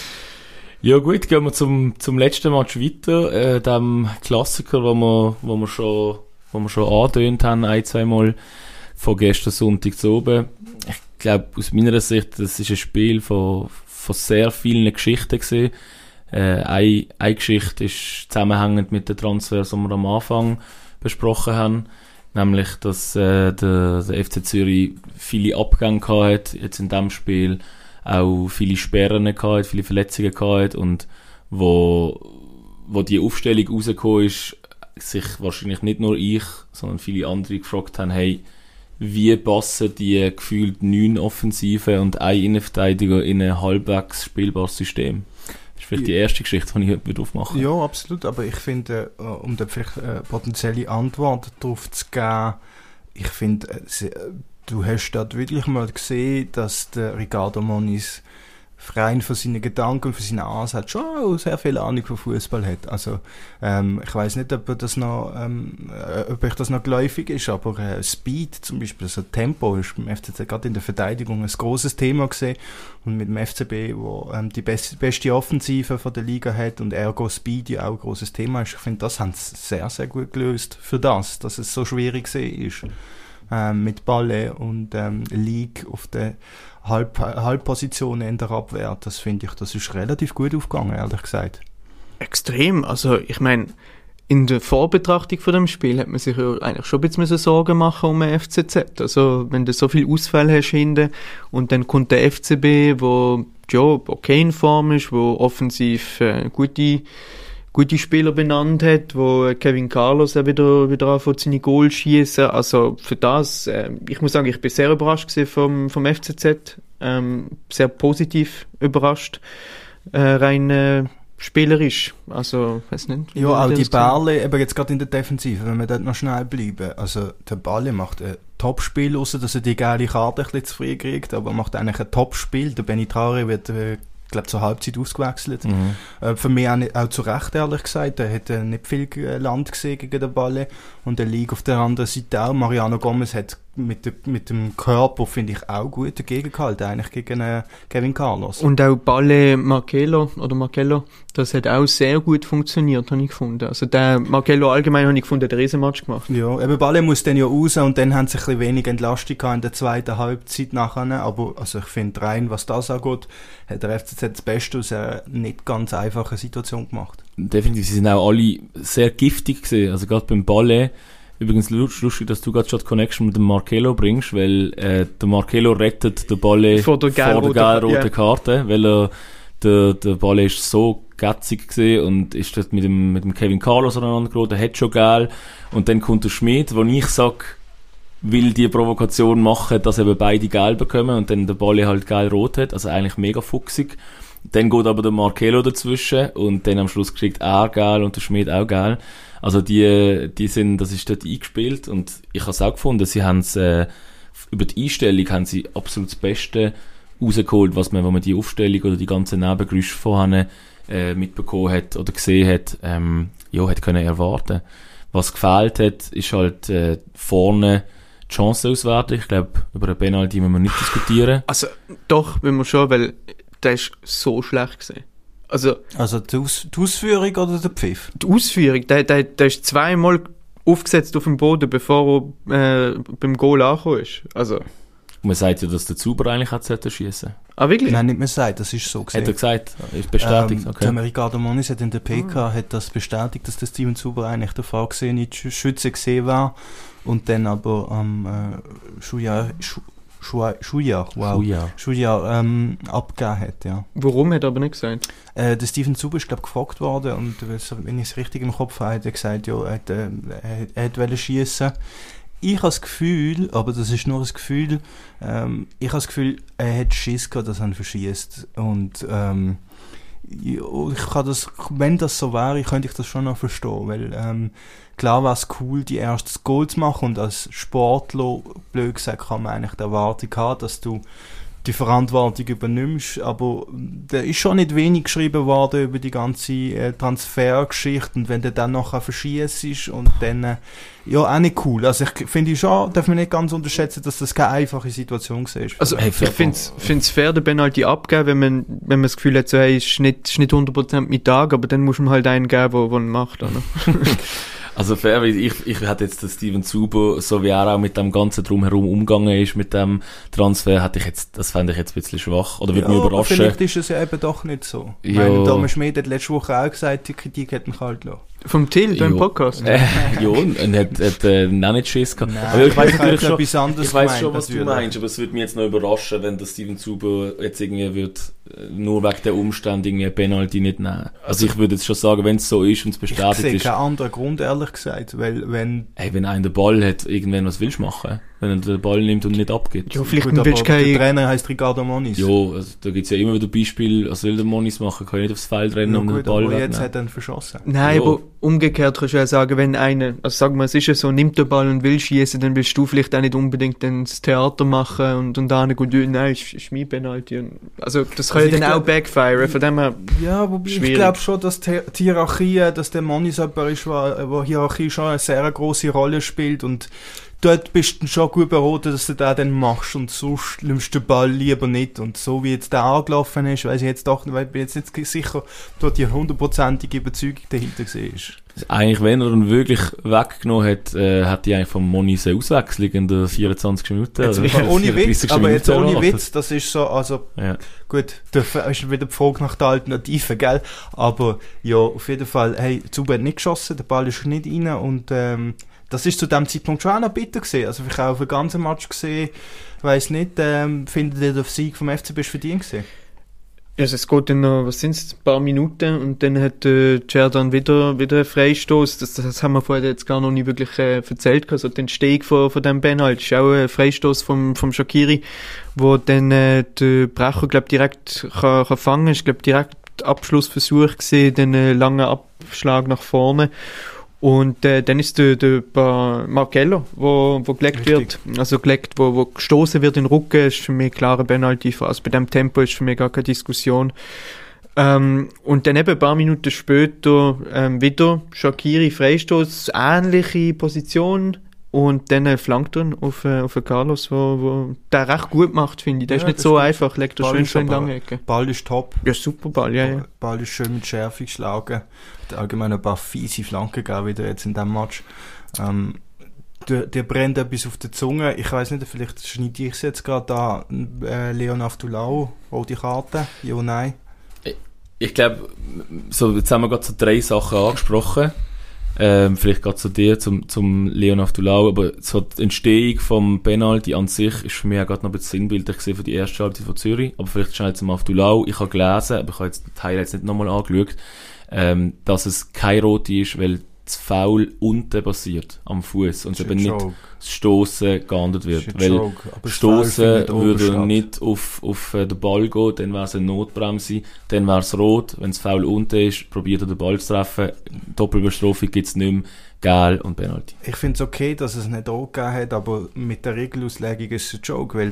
B: Ja gut, gehen wir zum letzten Match weiter, dem Klassiker, wo wir schon angedeutet haben, ein, zweimal von gestern Sonntag zu oben. Ich glaube, aus meiner Sicht, das ist ein Spiel von sehr vielen Geschichten gewesen. Eine Geschichte ist zusammenhängend mit den Transfers, die wir am Anfang besprochen haben. Nämlich, dass der FC Zürich viele Abgänge hatte, jetzt in diesem Spiel auch viele Sperren hatte, viele Verletzungen hatte und wo die Aufstellung rausgekommen ist, sich wahrscheinlich nicht nur ich, sondern viele andere gefragt haben, hey, wie passen die gefühlt 9 Offensiven und ein Innenverteidiger in ein halbwegs spielbares System? Das ist vielleicht die erste Geschichte, die ich heute aufmachen.
A: Ja, absolut, aber ich finde, um da vielleicht eine potenzielle Antwort darauf zu geben, ich finde, du hast dort wirklich mal gesehen, dass der Ricardo Moniz rein von seinen Gedanken, von seinen Ansätzen schon auch sehr viel Ahnung von Fußball hat. Also ich weiss nicht, ob euch das noch geläufig ist, aber Speed zum Beispiel, also Tempo ist beim FCZ gerade in der Verteidigung ein grosses Thema gesehen und mit dem FCB, wo die beste Offensive von der Liga hat und ergo Speed ja auch ein grosses Thema ist. Ich finde, das haben sie sehr, sehr gut gelöst für das, dass es so schwierig ist. Mit Balle und League auf der Halbpositionen in der Abwehr, das finde ich, das ist relativ gut aufgegangen, ehrlich gesagt.
C: Extrem, also ich meine, in der Vorbetrachtung von dem Spiel hat man sich ja eigentlich schon ein bisschen Sorgen machen um den FCZ, also wenn du so viel Ausfälle hast hinten und dann kommt der FCB, wo okay in Form ist, wo offensiv gute Spieler benannt hat, wo Kevin Carlos wieder anfängt, seine Goal schießen. Also für das, ich muss sagen, ich bin sehr überrascht vom FCZ, sehr positiv überrascht, rein spielerisch. Also, weiß nicht.
A: Ja, auch die Bälle, eben jetzt gerade in der Defensive, wenn wir dort noch schnell bleiben. Also, der Balle macht ein Topspiel, außer dass er die geile Karte ein bisschen zu früh kriegt, aber er macht eigentlich ein Topspiel. Der Benny Traore wird, glaube zur Halbzeit ausgewechselt. Für mich auch zu Recht, ehrlich gesagt. Er hat nicht viel Land gesehen gegen den Ball. Und der liegt auf der anderen Seite auch. Mariano Gomez hat mit dem Körper, finde ich, auch gut dagegen gehalten, eigentlich gegen Kevin Carlos.
C: Und auch Balle Marcello, das hat auch sehr gut funktioniert, habe ich gefunden. Also der Marcello allgemein habe ich gefunden, hat einen Riesenmatch gemacht.
A: Ja, eben Balle muss dann ja raus und dann haben sie ein bisschen wenig Entlastung gehabt in der zweiten Halbzeit nachher. Aber also ich finde rein, was das angeht, hat der FCZ das Beste aus einer nicht ganz einfachen Situation gemacht.
B: Definitiv, sie sind auch alle sehr giftig gewesen, also gerade beim Balle. Übrigens lustig, dass du gerade schon die Connection mit dem Marcello bringst, weil der Marcello rettet den Balle
C: vor der gelb-roten
B: Karte, weil der Balle ist so gätzig gewesen und ist dort mit dem Kevin Carlos aneinander geraten, der hat schon geil. Und dann kommt der Schmidt, wo ich sage, will die Provokation machen, dass eben beide geil bekommen und dann der Balle halt geil rot hat, also eigentlich mega fuchsig. Dann geht aber der Marcello dazwischen und dann am Schluss kriegt er geil und der Schmidt auch geil. Also das ist dort eingespielt und ich habe es auch gefunden, sie haben es, über die Einstellung haben sie absolut das Beste rausgeholt, wenn man die Aufstellung oder die ganzen Nebengeräusche vorher mitbekommen hat oder gesehen hat, hat können erwarten. Was gefehlt hat, ist halt vorne die Chancenauswertung. Ich glaube, über den Penalty müssen wir nicht diskutieren.
C: Also doch, wenn wir schon, weil der ist so schlecht gewesen. Also
A: die Ausführung oder der Pfiff?
C: Die Ausführung, der ist zweimal aufgesetzt auf dem Boden, bevor er beim Goal angekommen ist. Also.
B: Man sagt ja, dass der Zuber eigentlich hat schießen.
C: Ah, wirklich?
A: Nein, nicht mehr sagt, das ist so gesehen.
B: Hat er gesagt? Ist bestätigt, okay.
A: Der Ricardo Moniz hat in der PK hat das bestätigt, dass der Steven Zuber eigentlich der vorgesehene Schütze gesehen war und dann aber am Schuljahr abgegeben hat, ja.
C: Warum, hat er aber nicht gesagt?
A: Der Steven Zuber ist, glaube ich, gefragt worden und wenn ich es richtig im Kopf habe, hat er gesagt, ja, er wollte schiessen. Ich habe das Gefühl, aber das ist nur ein Gefühl, er hat Schiss gehabt, dass er ihn verschießt. Und ich kann das, wenn das so wäre, könnte ich das schon noch verstehen, weil klar war es cool, die erste Goal zu machen und als Sportler, blöd gesagt, kann man eigentlich die Erwartung haben, dass du die Verantwortung übernimmst, aber da ist schon nicht wenig geschrieben worden über die ganze Transfergeschichte und wenn du dann nachher verschießt und dann, ja, auch nicht cool. Also ich finde schon, darf man nicht ganz unterschätzen, dass das keine einfache Situation war.
C: Also ich finde es fair, den Penalty abgeben, wenn man das Gefühl hat, so, hey, ist nicht 100% mein Tag, aber dann muss man halt einen geben, der ihn macht, oder?
B: Also fair, weil ich hätte jetzt den Steven Zuber, so wie er auch mit dem ganzen Drumherum umgegangen ist, mit dem Transfer, das fände ich jetzt ein bisschen schwach. Oder würde mich überraschen.
A: Vielleicht ist es ja eben doch nicht so. Ich meine, Thomas Schmidt hat letzte Woche auch gesagt, die Kritik hat ihn kalt lassen.
C: Vom Till, beim Podcast?
B: Ja, und hat auch nicht Schiss gehabt.
A: Nein,
B: aber ich weiss
A: schon,
B: was du meinst, aber es würde mich jetzt noch überraschen, wenn der Steven Zuber jetzt irgendwie nur wegen der Umstände irgendwie eine Penalty nicht nehmen. Also ich würde jetzt schon sagen, wenn es so ist und es bestätigt ist.
A: Ich sehe keinen anderen Grund, ehrlich gesagt, weil wenn
B: einer den Ball hat, irgendwann was willst du machen? Wenn er den Ball nimmt und nicht abgibt.
C: Ja, vielleicht willst du
A: der Trainer heisst Ricardo Moniz.
B: Ja, also da gibt's ja immer wieder Beispiele, was will der Moniz machen? Kann ich nicht aufs Feld rennen und den Ball wegnehmen.
A: Jetzt hat er ihn verschossen.
C: Nein, aber umgekehrt kannst du ja sagen, wenn einer, also sagen wir, es ist ja so, nimmt den Ball und will schießen, dann willst du vielleicht auch nicht unbedingt dann das Theater machen und dann gut, nein, ist mein Penalty. Also das kann ja dann auch backfire, von dem her.
A: Ja, aber ich glaube schon, dass die Hierarchie, dass der Moniz jemand ist, wo Hierarchie schon eine sehr grosse Rolle spielt und dort bist du schon gut beraten, dass du das dann machst und sonst nimmst du den Ball lieber nicht. Und so wie jetzt der angelaufen ist, weiss ich jetzt doch nicht, weil ich bin jetzt nicht sicher, dort die 100%ige Überzeugung dahinter war.
B: Eigentlich, wenn er ihn wirklich weggenommen hat, hätte ich eigentlich vom Moniz eine Auswechslung in der 24 Minuten.
A: Jetzt, ohne Witz, aber jetzt ohne Witz, das ist so, also, gut, da ist wieder die Frage nach der Alternative, gell? Aber, ja, auf jeden Fall, hey, Zuber hat nicht geschossen, der Ball ist nicht rein und, das ist zu dem Zeitpunkt schon auch noch bitter gewesen. Also, ich habe auf den ganzen Match gesehen, weiss nicht, findet ihr, der Sieg vom FCB ist verdient gewesen?
C: Also es geht dann noch, was sind's, ein paar Minuten und dann hat Cerdan wieder einen Freistoß. Das haben wir vorher jetzt gar noch nicht wirklich erzählt. Also die Entstehung von dem Penalty ist auch ein Freistoß vom Shaqiri, wo dann der Bracho, glaub, direkt kann fangen. Ich glaube direkt Abschlussversuch gesehen, den langen Abschlag nach vorne. Und dann ist der Markello, wo gelegt wird, also gelegt, wo gestoßen wird in den Rücken, ist für mich klare Penalty. Also bei dem Tempo ist für mich gar keine Diskussion. Und dann eben ein paar Minuten später wieder Shaqiri Freistoß, ähnliche Position. Und dann flankt er auf Carlos, wo der recht gut macht, finde ich. Der ist nicht so einfach, legt er schön in die lange Ecke.
A: Ball ist top.
C: Ja, super Ball, ja.
A: Ball ist schön mit Schärfe geschlagen. Hat allgemein ein paar fiese Flanken gegeben wieder jetzt in diesem Match. Der brennt etwas auf der Zunge. Ich weiss nicht, vielleicht schneide ich es jetzt gerade da. Leon Aftulau, rote Karte, ja, nein.
B: Ich glaube, so, jetzt haben wir gerade so 3 Sachen angesprochen. Vielleicht gerade zu dir, zum Leon Aftulau, aber so die Entstehung vom Penalty an sich ist für mich auch gerade noch ein bisschen sinnbildlich gesehen für die erste Halbzeit von Zürich, aber vielleicht schnell zum Aftulau. Ich habe gelesen, aber ich habe jetzt die Highlights nicht nochmal angeschaut, dass es keine rote ist, weil das Foul unten passiert, am Fuß und eben nicht das Stossen geahndet wird. Weil Stossen würde nicht auf den Ball gehen, dann wäre es eine Notbremse, dann wäre es rot. Wenn das Foul unten ist, probiert er den Ball zu treffen. Doppelbestrafung gibt es nicht mehr, Gel und Penalty.
A: Ich finde es okay, dass es nicht rot gegeben hat, aber mit der Regelauslegung ist es ein Joke, weil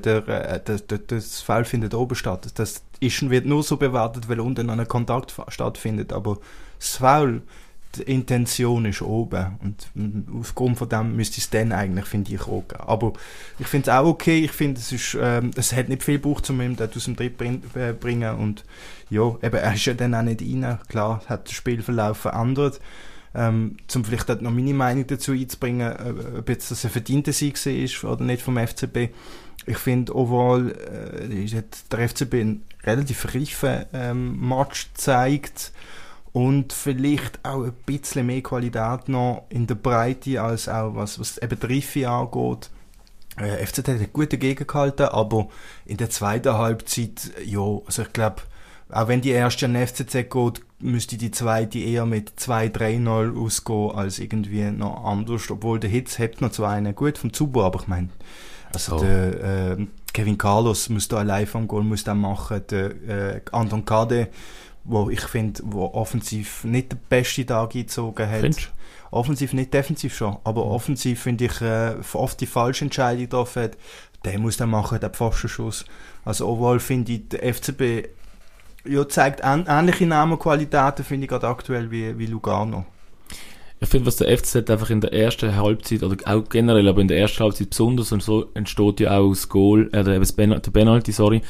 A: das Foul findet oben statt. Das wird nur so bewertet, weil unten ein Kontakt stattfindet, aber das Foul, die Intention ist oben und aufgrund von dem müsste es dann eigentlich, finde ich, auch geben. Aber ich finde es auch okay, ich finde, es hat nicht viel gebraucht, um ihn dort aus dem Tritt bringen und ja, eben, er ist ja dann auch nicht rein, klar, hat das Spielverlauf verändert. Zum vielleicht noch meine Meinung dazu einzubringen, ob jetzt das ein verdienter Sieg war oder nicht vom FCB. Ich finde, overall hat der FCB einen relativ reifen Match gezeigt. Und vielleicht auch ein bisschen mehr Qualität noch in der Breite, als auch was eben die Reife angeht. FCZ hat gut dagegen gehalten, aber in der zweiten Halbzeit, ja, also ich glaube, auch wenn die erste an den FCZ geht, müsste die zweite eher mit 2-3-0 ausgehen, als irgendwie noch anders. Obwohl der Hitz hebt noch zwar einen gut vom Zuber, aber ich meine, also der Kevin Carlos muss da allein vom Goal muss dann machen, der Anton Kade, wo ich finde, wo offensiv nicht den besten Tag eingezogen hat. Findest? Offensiv nicht, defensiv schon. Aber offensiv finde ich, oft die falsche Entscheidung getroffen hat. Der muss dann machen, der Pfostenschuss. Also overall finde ich, der FCB zeigt ähnliche Namenqualitäten, finde ich gerade aktuell wie Lugano.
B: Ich finde, was der FCZ einfach in der ersten Halbzeit, oder auch generell, aber in der ersten Halbzeit besonders, und so entsteht ja auch das Goal, der Penalty,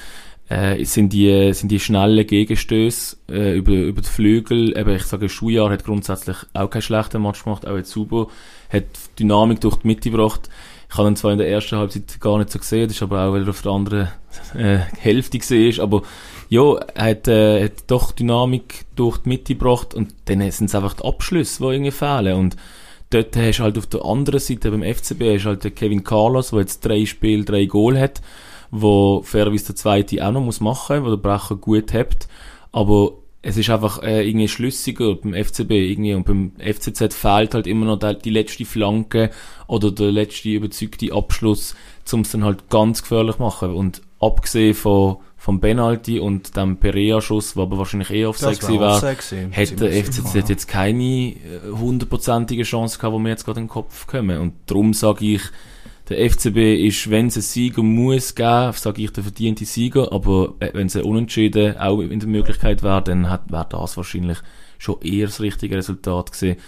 B: sind die schnellen Gegenstöße über die Flügel. Eben, ich sage, Schujar hat grundsätzlich auch keinen schlechten Match gemacht, auch jetzt Subo hat Dynamik durch die Mitte gebracht. Ich habe ihn zwar in der ersten Halbzeit gar nicht so gesehen, das ist aber auch, weil er auf der anderen Hälfte gesehen ist, aber ja, er hat doch Dynamik durch die Mitte gebracht und dann sind es einfach die Abschlüsse, die irgendwie fehlen. Und dort hast du halt auf der anderen Seite beim FCB hast halt den Kevin Carlos, der jetzt 3 Spiele, 3 Goal hat, wo fairerweise der zweite auch noch muss machen, wo der Brecher gut hebt, aber es ist einfach irgendwie schlüssiger beim FCB irgendwie und beim FCZ fehlt halt immer noch die letzte Flanke oder der letzte überzeugte Abschluss, um es dann halt ganz gefährlich machen. Und abgesehen vom Penalty und dem Perea-Schuss, der aber wahrscheinlich Offside gewesen wäre, hätte der FCZ jetzt keine 100%ige Chance gehabt, wo mir jetzt gerade in den Kopf kommen. Und darum sage ich, der FCB ist, wenn es einen Sieger muss geben, sage ich, der verdiente Sieger, aber wenn es ein Unentschieden auch in der Möglichkeit wäre, dann wäre das wahrscheinlich schon eher das richtige Resultat gewesen.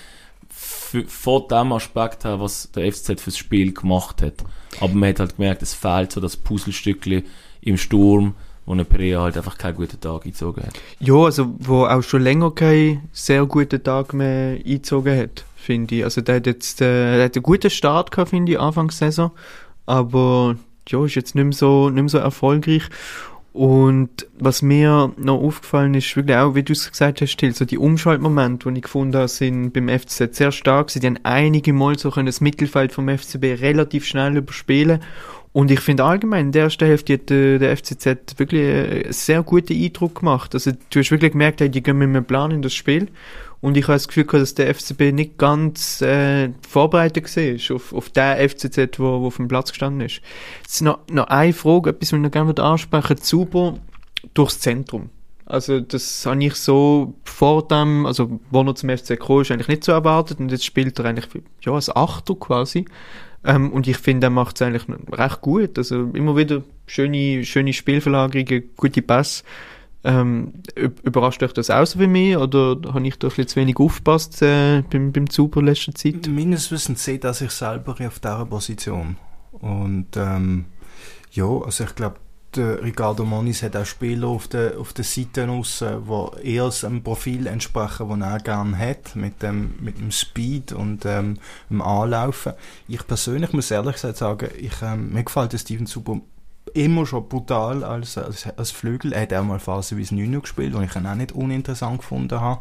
B: Von dem Aspekt her, was der FCZ fürs Spiel gemacht hat. Aber man hat halt gemerkt, es fehlt so das Puzzlestückchen im Sturm, wo eine Perea halt einfach keinen guten Tag eingezogen hat.
C: Ja, also wo auch schon länger keinen sehr guten Tag mehr eingezogen hat, finde ich. Also der hat jetzt der hat einen guten Start gehabt, finde ich, Anfangssaison, aber ja, ist jetzt nicht mehr so erfolgreich. Und was mir noch aufgefallen ist, wirklich auch, wie du es gesagt hast, Till, so die Umschaltmomente, die ich gefunden habe, sind beim FCZ sehr stark. Sie haben einige Mal so das Mittelfeld vom FCB relativ schnell überspielen. Und ich finde allgemein, in der ersten Hälfte hat der FCZ wirklich einen sehr guten Eindruck gemacht. Also du hast wirklich gemerkt, die gehen mit einem Plan in das Spiel. Und ich habe das Gefühl gehabt, dass der FCB nicht ganz vorbereitet war auf den FCZ, wo auf dem Platz gestanden ist. Jetzt noch eine Frage, etwas, was ich noch gerne ansprechen würde. Zuber durchs Zentrum. Also das habe ich so vor dem, also wo er zum FC kam, ist eigentlich nicht so erwartet und jetzt spielt er eigentlich als Achter quasi. Und ich finde, er macht es eigentlich recht gut. Also immer wieder schöne Spielverlagerungen, gute Pässe. Überrascht euch das auch so wie mich oder habe ich da ein bisschen zu wenig aufgepasst beim Zuber letzter Zeit?
A: Meines Wissens sehe ich sich selber auf dieser Position. Und also ich glaube, der Ricardo Moniz hat auch Spieler auf der Seite raus, die eher einem Profil entsprechen, das er gerne hat, mit dem Speed und dem Anlaufen. Ich persönlich muss ehrlich gesagt sagen, mir gefällt der Steven Zuber immer schon brutal als Flügel. Er hat auch mal phasenweise 9 gespielt, und ich ihn auch nicht uninteressant gefunden habe.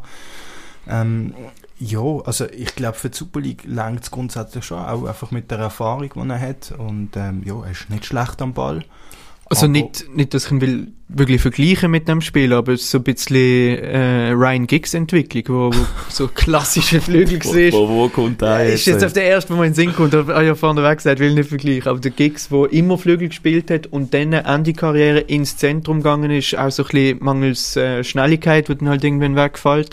A: Also ich glaube, für die Super League reicht es grundsätzlich schon, auch einfach mit der Erfahrung, die er hat. Und er ist nicht schlecht am Ball.
C: Also nicht, dass ich ihn will wirklich vergleichen mit dem Spiel, aber es ist so ein bisschen Ryan Giggs Entwicklung, wo so klassische Flügel war.
B: Wo kommt der
C: jetzt? Ist jetzt auf der ersten, wo man in den Sinn kommt, ja vorne weg gesagt, will nicht vergleichen, aber der Giggs, der immer Flügel gespielt hat und dann Ende Karriere ins Zentrum gegangen ist, auch so ein bisschen mangels Schnelligkeit, die dann halt irgendwann wegfällt.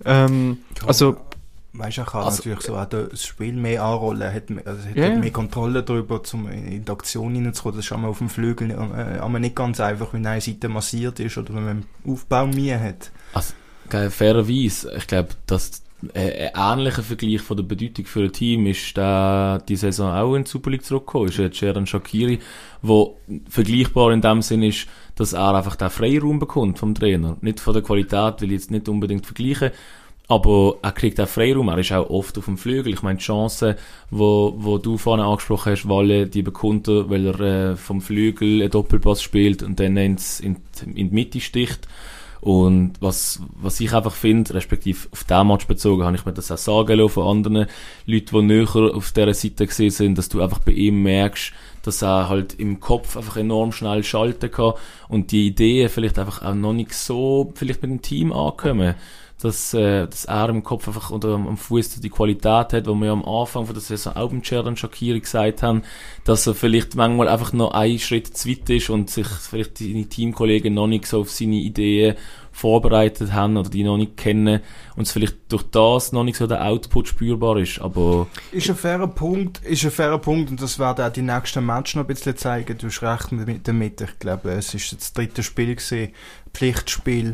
C: Also
A: weißt du, er kann natürlich so auch das Spiel mehr anrollen, hat mehr Kontrolle darüber, um in die Aktion hineinzukommen. Das ist einmal auf dem Flügel aber nicht ganz einfach, wenn eine Seite massiert ist oder wenn man im Aufbau Mühe hat.
B: Also, fairerweise, ich glaube, dass ein ähnlicher Vergleich von der Bedeutung für ein Team ist, da die Saison auch in die Super League zurückgekommen ist, Xherdan Shaqiri, wo vergleichbar in dem Sinn ist, dass er einfach den Freiraum bekommt vom Trainer. Nicht von der Qualität, will ich jetzt nicht unbedingt vergleichen, aber er kriegt auch Freiraum, er ist auch oft auf dem Flügel. Ich meine, die Chancen, wo du vorhin angesprochen hast, Walle, die bekommt er, weil er vom Flügel einen Doppelpass spielt und dann in die Mitte sticht. Und was ich einfach finde, respektive auf diesen Match bezogen, habe ich mir das auch sagen lassen von anderen Leuten, die näher auf dieser Seite gesehen sind, dass du einfach bei ihm merkst, dass er halt im Kopf einfach enorm schnell schalten kann und die Ideen vielleicht einfach auch noch nicht so vielleicht mit dem Team ankommen. Dass er im Kopf einfach oder am Fuß die Qualität hat, wo wir ja am Anfang von der Saison auch beim Xherdan Shaqiri gesagt haben, dass er vielleicht manchmal einfach noch einen Schritt zu weit ist und sich vielleicht seine Teamkollegen noch nicht so auf seine Ideen vorbereitet haben oder die noch nicht kennen und es vielleicht durch das noch nicht so der Output spürbar ist, aber...
A: Ist ein fairer Punkt und das werden auch die nächsten Matches noch ein bisschen zeigen. Du hast recht damit. Ich glaube, es ist das 3. Spiel gewesen, Pflichtspiel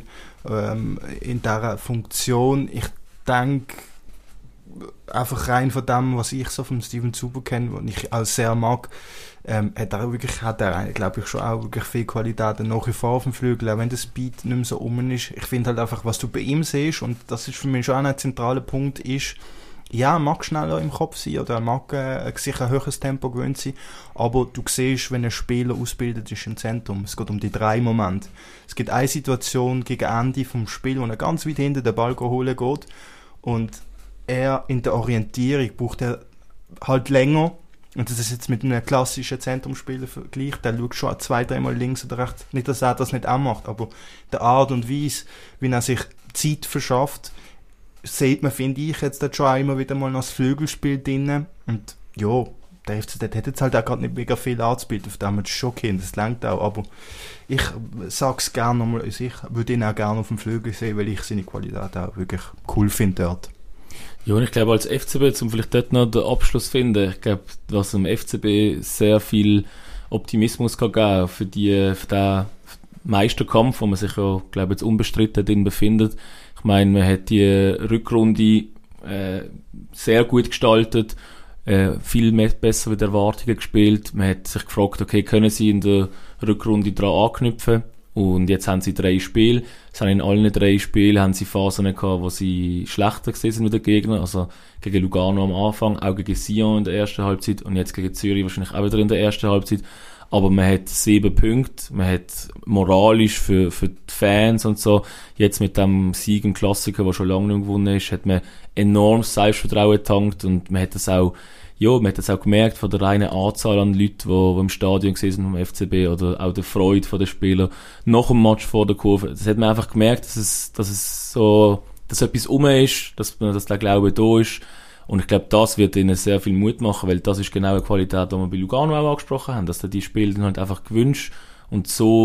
A: in dieser Funktion. Ich denke, einfach rein von dem, was ich so von Steven Zuber kenne, was ich auch sehr mag, hat er glaube ich schon auch wirklich viel Qualität nach wie vor auf dem Flügel, auch wenn der Speed nicht mehr so ist. Ich finde halt einfach, was du bei ihm siehst, und das ist für mich schon ein zentraler Punkt, ist, ja, er mag schneller im Kopf sein oder er mag sich ein höheres Tempo gewöhnt sein, aber du siehst, wenn ein Spieler ausgebildet ist im Zentrum, es geht um die 3 Momente. Es gibt eine Situation gegen Ende vom Spiel, wo er ganz weit hinten den Ball holen geht und er in der Orientierung braucht er halt länger, und das ist jetzt mit einem klassischen Zentrumsspieler vergleicht, der schaut schon 2-3 Mal links oder rechts, nicht, dass er das nicht auch macht, aber die Art und Weise, wie er sich Zeit verschafft, sieht man, finde ich, jetzt schon auch immer wieder mal noch das Flügelspiel drin. Und ja, der FCZ hat jetzt halt auch gerade nicht mega viel anzubieten, auf dem man schon kennt, das langt auch, aber ich sage es gerne nochmal, ich würde ihn auch gerne auf dem Flügel sehen, weil ich seine Qualität auch wirklich cool finde dort.
B: Ja, und ich glaube, als FCB, um vielleicht dort noch den Abschluss zu finden, ich glaube, was dem FCB sehr viel Optimismus kann geben für den Meisterkampf, wo man sich ja, glaube ich, jetzt unbestritten drin befindet. Ich meine, man hat die Rückrunde sehr gut gestaltet, viel besser mit Erwartungen gespielt. Man hat sich gefragt, okay, können sie in der Rückrunde daran anknüpfen? Und jetzt haben sie 3 Spiele. In allen 3 Spielen haben sie Phasen gehabt, wo sie schlechter gewesen sind mit den Gegnern. Also gegen Lugano am Anfang, auch gegen Sion in der ersten Halbzeit und jetzt gegen Zürich wahrscheinlich auch wieder in der ersten Halbzeit. Aber man hat 7 Punkte, man hat moralisch für die Fans und so, jetzt mit dem Sieg im Klassiker, der schon lange nicht gewonnen ist, hat man enormes Selbstvertrauen getankt und man hat das auch gemerkt von der reinen Anzahl an Leuten, die im Stadion waren vom FCB oder auch der Freude der Spieler nach dem Match vor der Kurve. Das hat man einfach gemerkt, dass etwas rum ist, dass der Glaube da ist. Und ich glaube, das wird ihnen sehr viel Mut machen, weil das ist genau eine Qualität, die wir bei Lugano auch angesprochen haben, dass du die Spiele dann halt einfach gewünscht und so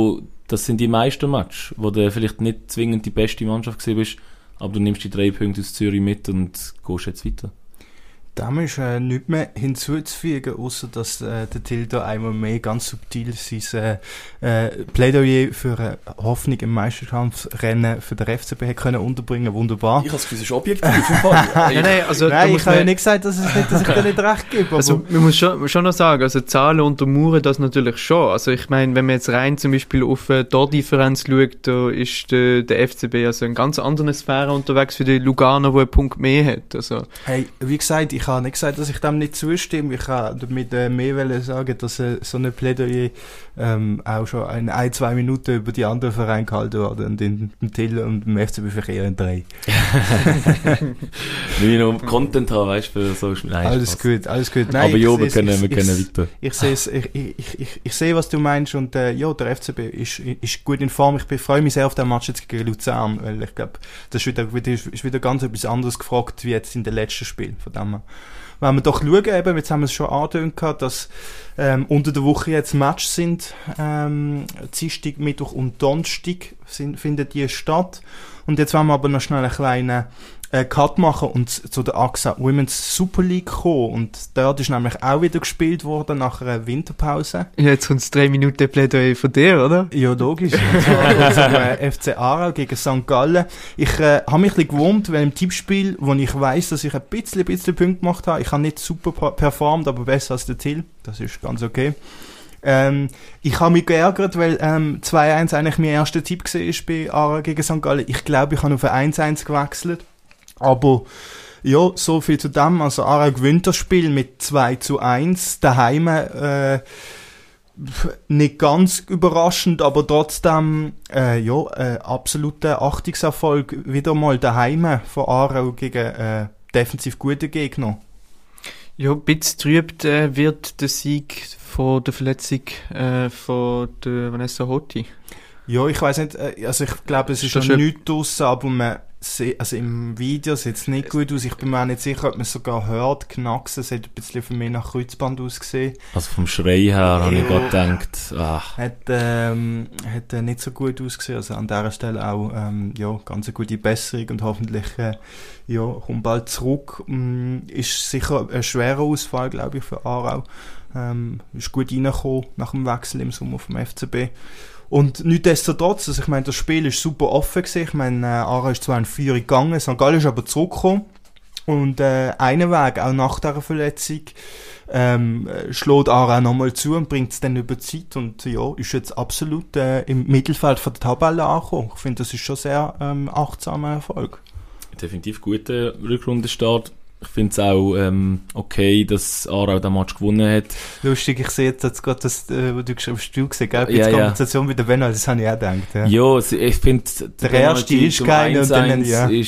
B: das sind die meisten Matches, wo du vielleicht nicht zwingend die beste Mannschaft gewesen bist, aber du nimmst die 3 Punkte aus Zürich mit und gehst jetzt weiter.
A: Dem ist nichts mehr hinzuzufügen, außer dass der Tilda einmal mehr ganz subtil sein Plädoyer für eine Hoffnung im Meisterkampfrennen für den FCB hat können unterbringen. Wunderbar.
B: Ich habe das Gefühl, es ist objektiv im Fall.
A: Nein, ich habe ja nicht gesagt, dass ich dir nicht recht gebe.
C: Also man muss schon noch sagen, also Zahlen untermauern das natürlich schon. Also ich meine, wenn man jetzt rein zum Beispiel auf Tordifferenz schaut, da ist der FCB also in ganz anderen Sphären unterwegs für die Lugano, wo einen Punkt mehr hat. Also.
A: Hey, wie gesagt, ich habe nicht gesagt, dass ich dem nicht zustimme. Ich kann damit mehr sagen, dass so ein Plädoyer auch schon 1-2 Minuten über die anderen Vereine gehalten wurde und in dem Till und dem FCB vielleicht eher in 3.
B: Wenn ich noch Content habe, weißt du, für so Nein,
A: alles gut. Nein,
B: aber ja, wir können weiter.
A: Ich sehe, was du meinst und ja, der FCB ist gut in Form. Ich freue mich sehr auf den Match jetzt gegen Luzern, weil ich glaube, das ist wieder ganz etwas anderes gefragt, wie jetzt in den letzten Spielen. Von dem her. Wenn wir doch schauen, eben, jetzt haben wir es schon angedeutet gehabt, dass unter der Woche jetzt Match sind, Dienstag, Mittwoch und Donnerstag finden die statt. Und jetzt wollen wir aber noch schnell einen kleinen Cut machen und zu der AXA Women's Super League kommen. Und dort ist nämlich auch wieder gespielt worden nach einer Winterpause.
C: Jetzt kommt es 3 Minuten Plädoyer von dir, oder?
A: Ja, logisch. Also, FC Aarau gegen St. Gallen. Ich habe mich ein bisschen gewurmt, weil im Tippspiel, wo ich weiss, dass ich ein bisschen Punkte gemacht habe, ich habe nicht super performt, aber besser als der Till. Das ist ganz okay. Ich habe mich geärgert, weil 2-1 eigentlich mein erster Tipp war bei Aarau gegen St. Gallen. Ich glaube, ich habe auf ein 1-1 gewechselt. Aber ja, so viel zu dem. Also Aarau gewinnt das Spiel mit 2-1. Daheim nicht ganz überraschend, aber trotzdem absoluter Achtungserfolg wieder mal daheim von Aarau gegen defensiv gute Gegner.
C: Ja, ein bisschen trübt wird der Sieg von der Verletzung von der Vanessa Hotti.
A: Ja, ich weiss nicht, also ich glaube, es ist schon nichts draussen, aber also im Video sieht es nicht gut aus. Ich bin mir auch nicht sicher, ob man es sogar hört. Knacksen, es hat ein bisschen für mich nach Kreuzband ausgesehen.
B: Also vom Schrei her habe ich gerade gedacht,
A: Hat nicht so gut ausgesehen. Also an dieser Stelle auch ganz eine gute Besserung und hoffentlich kommt bald zurück. Ist sicher ein schwerer Ausfall, glaube ich, für Aarau. Ist gut reingekommen nach dem Wechsel im Sommer vom FCB. Und nichtsdestotrotz, also ich meine, das Spiel ist super offen gewesen. Ich meine, Aarau ist zwar in Führung gegangen, St. Gallen ist aber zurückgekommen. Und einen Weg, auch nach dieser Verletzung, schlägt Aarau nochmal zu und bringt es dann über die Zeit. Und ja, ist jetzt absolut im Mittelfeld von der Tabelle angekommen. Ich finde, das ist schon sehr achtsamer Erfolg.
B: Definitiv guter Rückrundenstart. Ich finde es auch okay, dass Aarau den Match gewonnen hat.
A: Lustig, ich sehe jetzt gerade das, was du geschrieben hast, gesehen, gell? Die Kompensation mit der Benal, das habe ich auch gedacht. Ja,
B: ich finde,
A: der erste ist geil und dann,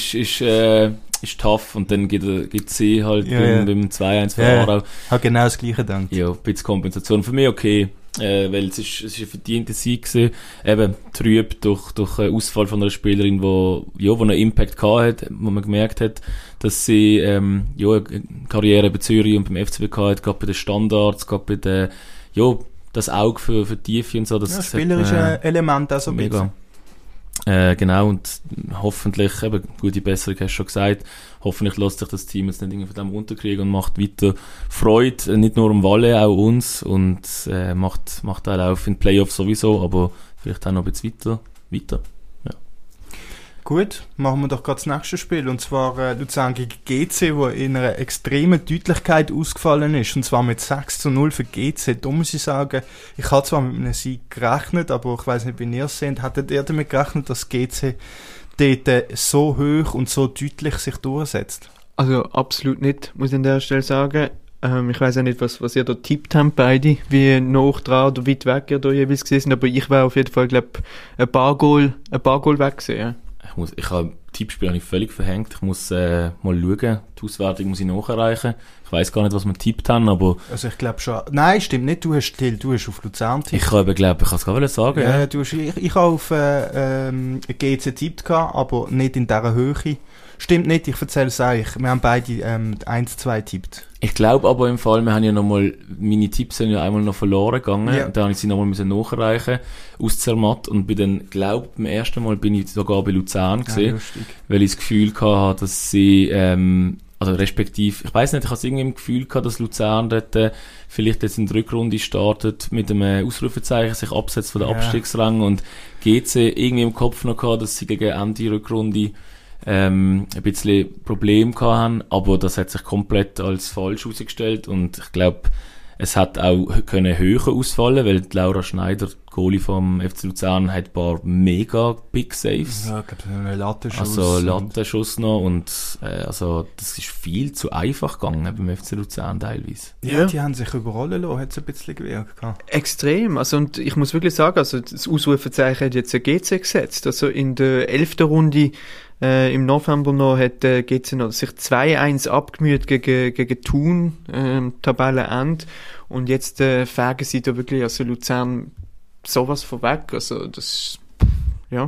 B: ist tough und dann gibt sie halt beim 2-1 von Aarau.
A: Ich habe genau das Gleiche gedacht.
B: Ja, ein bisschen Kompensation. Für mich okay. Weil es ist ein verdienter Sieg gewesen. Eben trüb durch einen Ausfall von einer Spielerin, wo einen Impact gehabt hat, wo man gemerkt hat, dass sie eine Karriere bei Zürich und beim FCB gehabt hat, gerade bei den Standards, gerade bei den, das Auge für Tiefe und so. Das
A: spielerische Element auch so ein bisschen.
B: Genau, und hoffentlich, eben, gute Besserung hast du schon gesagt, hoffentlich lässt sich das Team jetzt nicht irgendwie von dem runterkriegen und macht weiter Freude, nicht nur um Walle, auch uns, und macht auch in den Playoffs sowieso, aber vielleicht auch noch ein bisschen weiter. Ja.
A: Gut, machen wir doch gerade das nächste Spiel, und zwar Luzern gegen GC, wo in einer extremen Deutlichkeit ausgefallen ist, und zwar mit 6-0 für GC. Da muss ich sagen, ich habe zwar mit einem Sieg gerechnet, aber ich weiss nicht, wie ihr es seht. Hattet ihr damit gerechnet, dass GC dort so hoch und so deutlich sich durchsetzt?
C: Also absolut nicht, muss ich an der Stelle sagen. Ich weiss auch nicht, was ihr da tippt habt, beide, wie nah dran oder weit weg ihr da jeweils gesehen sind, aber ich wäre auf jeden Fall, glaube ich, ein paar Goal weg gewesen, ja.
B: Ich habe Tippspiel völlig verhängt. Ich muss mal schauen. Die Auswertung muss ich nachreichen. Ich weiss gar nicht, was wir tippt haben, aber...
A: Also ich glaube schon... Nein, stimmt nicht. Du hast auf Luzern tippt.
B: Ich habe, glaube ich, kann es gar nicht sagen.
A: Ja. Ich habe auf GC tippt, aber nicht in dieser Höhe. Stimmt nicht, ich erzähle es euch. Wir haben beide 1-2 tippt.
B: Ich glaube aber im Fall, wir haben ja nochmal, meine Tipps sind ja einmal noch verloren gegangen.
A: Ja.
B: Und da habe ich sie nochmal nachreichen aus Zermatt. Und bei den, glaube beim ersten Mal bin ich sogar bei Luzern gesehen, weil ich das Gefühl hatte, dass sie, also respektive, ich weiss nicht, ich habe irgendwie im Gefühl gehabt, dass Luzern dort vielleicht jetzt in der Rückrunde startet mit einem Ausrufezeichen, sich absetzt von der Abstiegsrang und GC irgendwie im Kopf noch gehabt, dass sie gegen Ende Rückrunde ein bisschen Probleme gehabt haben, aber das hat sich komplett als falsch herausgestellt und ich glaube, es hat auch können höher ausfallen, weil die Laura Schneider, die Goalie vom FC Luzern, hat ein paar mega Big Saves.
A: Ja, ich glaube, einen Lattenschuss.
B: Also Lattenschuss noch und also das ist viel zu einfach gegangen beim FC Luzern teilweise.
A: Ja, die haben sich überrollen lassen, hat es ein bisschen gewirkt.
C: Extrem, also und ich muss wirklich sagen, also das Ausrufezeichen hat jetzt ein GC gesetzt, also in der 11. Runde im November noch hat GC noch sich 2-1 abgemüht gegen Thun, Tabellenende. Und jetzt fegen sie da wirklich, also Luzern, sowas vorweg. Also das, ja.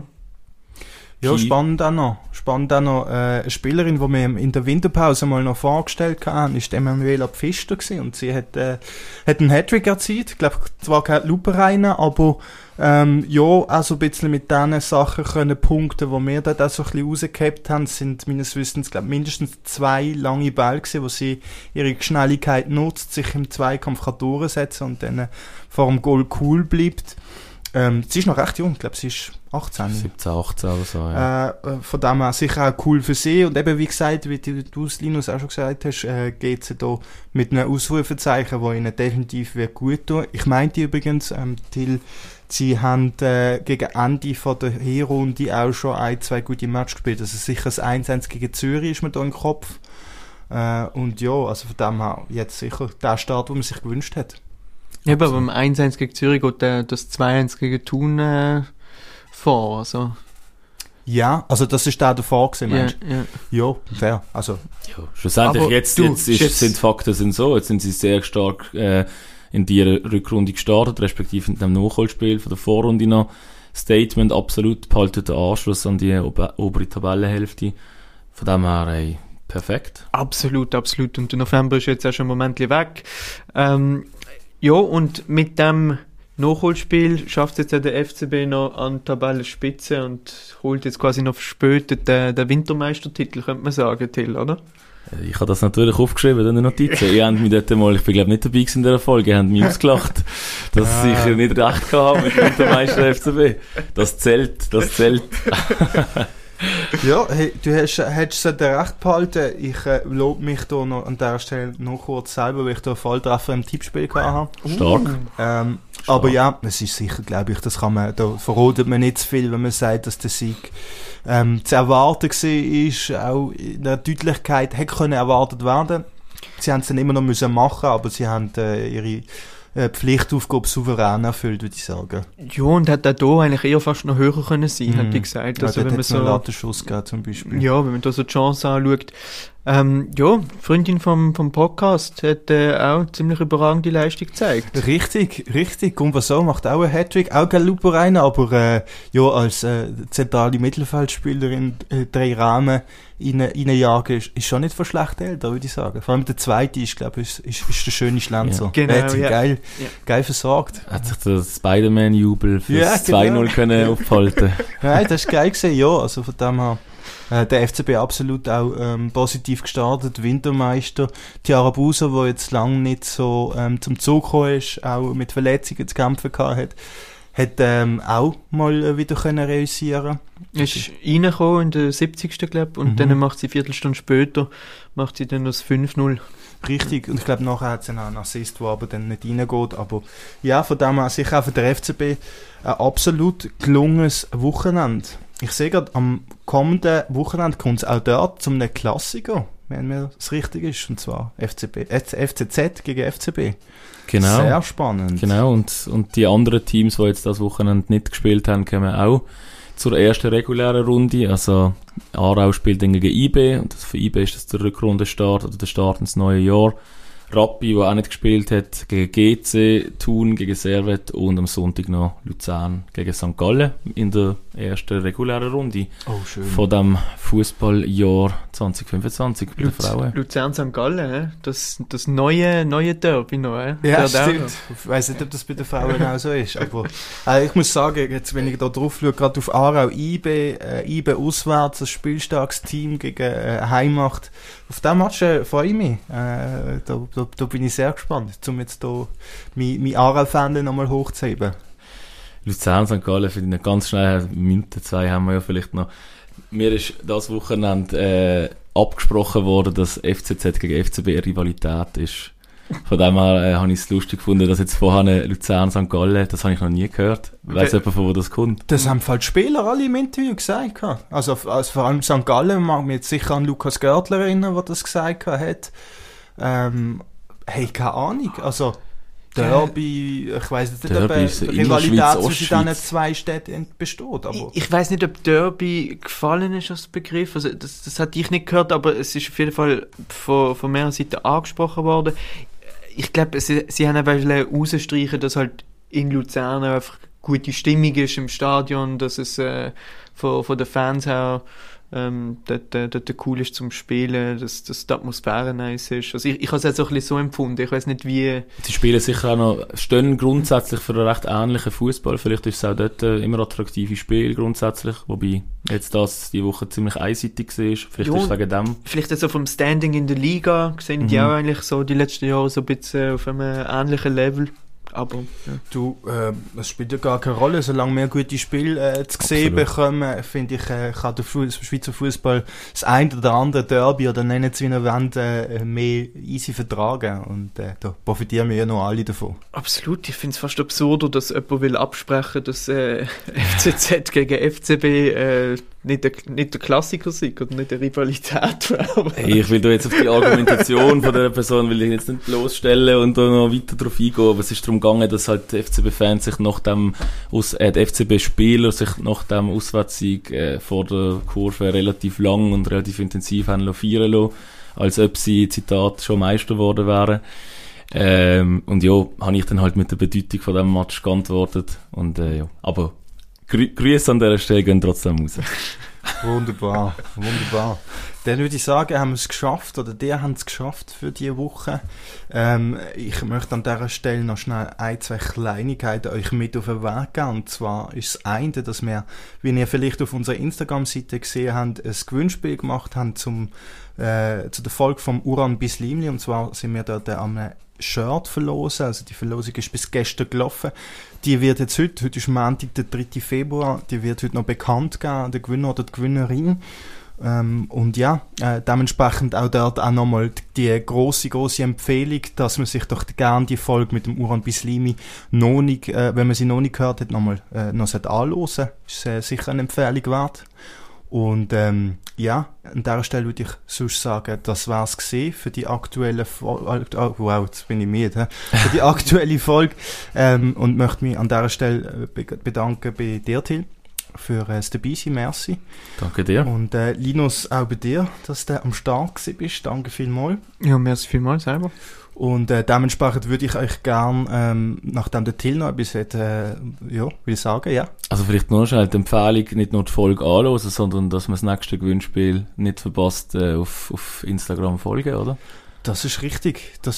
A: Ja, spannend auch noch. Eine Spielerin, die wir in der Winterpause mal noch vorgestellt haben, ist Emanuela Pfister gewesen. Und sie hat einen Hattrick erzielt. Ich glaube, zwar keine Lupereien, aber ja, also ein bisschen mit diesen Sachen können punkten, die wir dort auch so ein bisschen rausgehabt haben, sind meines Wissens, glaube mindestens 2 lange Bälle gewesen, wo sie ihre Schnelligkeit nutzt, sich im Zweikampf kann durchsetzen und dann vor dem Goal cool bleibt. Sie ist noch recht jung, ich glaube, sie ist 18.
B: 17, 18 oder so, ja.
A: Von dem her sicher auch cool für sie. Und eben, wie gesagt, wie du es, Linus, auch schon gesagt hast, geht sie da mit einem Ausrufezeichen, das ihnen definitiv wird gut tun. Ich meinte übrigens, Till, sie haben gegen Ende von der Hinrunde auch schon 1-2 gute Matches gespielt. Also sicher das 1-1 gegen Zürich ist mir da im Kopf. Und ja, also von dem her jetzt sicher der Start, den man sich gewünscht hat.
C: Ja, aber beim 1-1 gegen Zürich geht das 2-1 gegen Thun vor, also.
A: Ja, also das ist der davor gewesen, meinst du? Ja, fair, also. Ja,
B: schlussendlich,
A: aber
B: jetzt sind die Fakten so, jetzt sind sie sehr stark in die Rückrunde gestartet, respektive in dem Nachholspiel von der Vorrunde noch. Statement absolut, behaltet den Anschluss an die obere Tabellenhälfte. Von dem her, ey, perfekt.
C: Absolut. Und der November ist jetzt auch schon ein Moment weg. Ja, und mit dem Nachholspiel schafft jetzt ja der FCB noch an die Tabellenspitze und holt jetzt quasi noch verspätet den Wintermeistertitel, könnte man sagen, Till, oder?
B: Ich habe das natürlich aufgeschrieben in den Notizen. Ihr habt mich dort mal, ich bin glaube nicht dabei gewesen in dieser Folge, ihr habt mich ausgelacht, dass ich sicher nicht recht gehabt mit dem Wintermeister FCB. Das zählt.
A: Ja, hey, du hättest es recht behalten. Ich lobe mich da noch an dieser Stelle noch kurz selber, weil ich da einen Volltreffer im Tippspiel hatte.
B: Stark.
A: Aber ja, es ist sicher, glaube ich, das kann man, da verrodet man nicht zu viel, wenn man sagt, dass der Sieg zu erwarten war, auch in der Deutlichkeit hätte können erwartet werden. Sie haben es dann immer noch müssen machen, aber sie haben ihre Pflichtaufgabe souverän erfüllt, würde ich sagen.
C: Ja, und hat auch hier eigentlich eher fast noch höher können sein, hätte ich gesagt.
A: Ja,
C: also, wenn man so
A: einen Latenschuss gegeben, zum Beispiel.
C: Ja, wenn man da so die Chance anschaut. Ja, die Freundin vom Podcast hat auch ziemlich überragende Leistung gezeigt.
A: Richtig. Gumbaso macht auch einen Hattrick, auch kein Luper rein, aber ja, als zentrale Mittelfeldspielerin 3 Rahmen reinjagen ist schon nicht von schlecht älter, würde ich sagen. Vor allem der zweite ist, glaube ich, ist der schöne Schlenzer.
C: Ja. Genau,
A: geil versorgt.
B: Hat sich der Spider-Man-Jubel fürs 2-0 können aufhalten.
A: Nein, das ist geil gewesen, ja, also von dem her. Der FCB absolut auch positiv gestartet, Wintermeister. Tiara Buser, der jetzt lange nicht so zum Zug gekommen ist, auch mit Verletzungen zu kämpfen gehabt hat auch mal wieder können realisieren.
C: Ist reingekommen in der 70. glaube und dann macht sie eine Viertelstunde später macht sie dann das 5-0.
A: Richtig, und ich glaube nachher hat sie noch einen Assist, der aber dann nicht reingeht, aber ja, von dem her sicher auch für den FCB ein absolut gelungenes Wochenende. Ich sehe gerade, am kommenden Wochenende kommt es auch dort zum einem Klassiker, wenn mir das richtig ist, und zwar FCZ gegen FCB.
B: Genau.
A: Sehr spannend.
B: Genau, und die anderen Teams, die jetzt das Wochenende nicht gespielt haben, kommen auch zur ersten regulären Runde. Also Aarau spielt dann gegen IB, und für IB ist das der Rückrundenstart oder der Start ins neue Jahr. Rappi, der auch nicht gespielt hat, gegen GC, Thun gegen Servette und am Sonntag noch Luzern gegen St. Gallen in der ersten regulären Runde von dem Fußballjahr 2025 bei den Frauen.
C: Luzern-St. Gallen, das neue Derby noch.
A: Ja, stimmt. Ich weiss nicht, ob das bei den Frauen auch so ist, aber ich muss sagen, jetzt, wenn ich da drauf schaue, gerade auf Aarau, IB auswärts, ein spielstarkes Team gegen Heimacht. Auf diesen Match freue ich mich. Da bin ich sehr gespannt, um jetzt hier mein Aarau-Fan nochmal hochzuheben.
B: Luzern, St. Gallen, für die ganz schnell, Minute 2 haben wir ja vielleicht noch. Mir ist das Wochenende abgesprochen worden, dass FCZ gegen FCB eine Rivalität ist. Von dem her habe ich es lustig gefunden, dass jetzt vorher Luzern, St. Gallen, das habe ich noch nie gehört. Weiss jemand, von wo das kommt? Das
A: haben die Spieler alle im Interview gesagt. Also vor allem St. Gallen, mag mich jetzt sicher an Lukas Görtler erinnern, der das gesagt hat. Hey, keine Ahnung. Also Derby, ich weiss nicht, ob eine Rivalität zwischen diesen zwei Städten besteht. Aber
C: ich weiss nicht, ob Derby gefallen ist als Begriff. Also das hatte ich nicht gehört, aber es ist auf jeden Fall von mehreren Seiten angesprochen worden. Ich glaube, sie haben einfach rausstreichen, dass halt in Luzern einfach gute Stimmung ist im Stadion, dass es von den Fans her dort cool ist zum Spielen, dass die Atmosphäre nice ist. Also ich habe es jetzt auch ein bisschen so empfunden. Ich weiss nicht, wie...
B: Sie spielen sicher auch noch, stehen grundsätzlich für einen recht ähnlichen Fußball. Vielleicht ist es auch dort immer attraktive Spiel grundsätzlich, wobei jetzt das die Woche ziemlich einseitig war. Vielleicht ist es wegen dem.
C: Vielleicht also vom Standing in der Liga sehen die auch eigentlich so die letzten Jahre so ein bisschen auf einem ähnlichen Level. Aber
A: du, es spielt ja gar keine Rolle, solange wir gute Spiele zu sehen bekommen, finde ich, kann der Schweizer Fußball das ein oder andere Derby oder nennen es wie eine Wand mehr easy vertragen und da profitieren wir ja noch alle davon.
C: Absolut, ich finde es fast absurd, dass jemand will absprechen, dass FCZ gegen FCB nicht der Klassiker sind oder nicht eine Rivalität.
B: Hey, ich will da jetzt auf die Argumentation von der Person will ich jetzt nicht bloßstellen und da noch weiter drauf eingehen, aber es ist darum gegangen, dass halt die FCB-Fans sich nach dem die FCB-Spieler sich nach dem Auswärtssieg vor der Kurve relativ lang und relativ intensiv haben feiern lassen, als ob sie, Zitat, schon Meister geworden wären. Und ja, habe ich dann halt mit der Bedeutung von diesem Match geantwortet und ja, aber Grüße an dieser Stelle gehen trotzdem raus.
A: Wunderbar. Dann würde ich sagen, haben wir es geschafft, oder die haben es geschafft für diese Woche. Ich möchte an dieser Stelle noch schnell ein, zwei Kleinigkeiten euch mit auf den Weg geben. Und zwar ist das eine, dass wir, wie ihr vielleicht auf unserer Instagram-Seite gesehen habt, ein Gewinnspiel gemacht haben zu der Folge vom Uran Bislimli. Und zwar sind wir dort am Shirt verlosen, also die Verlosung ist bis gestern gelaufen. Die wird jetzt heute ist Montag, der 3. Februar, die wird heute noch bekannt geben, der Gewinner oder die Gewinnerin. Und ja, dementsprechend auch dort auch nochmal die grosse Empfehlung, dass man sich doch gerne die Folge mit dem Uran Bislimi noch nicht, wenn man sie noch nicht gehört hat, noch anhören. Ist sicher eine Empfehlung wert. Und ja, an dieser Stelle würde ich sonst sagen, das war es gesehen für die aktuelle Folge. Oh, wow, jetzt bin ich müde. Für die aktuelle Folge. Und möchte mich an dieser Stelle bedanken bei dir, Till, für das Dabeisein. Merci.
B: Danke dir.
A: Und Linus, auch bei dir, dass du am Start bist. Danke vielmals.
C: Ja, merci vielmals selber.
A: Und dementsprechend würde ich euch gern, nachdem der Till noch etwas hat, will sagen, ja.
B: Also vielleicht noch schnell die Empfehlung, nicht nur die Folge anhören, sondern dass man das nächste Gewinnspiel nicht verpasst, auf Instagram folgen, oder?
A: Das ist richtig.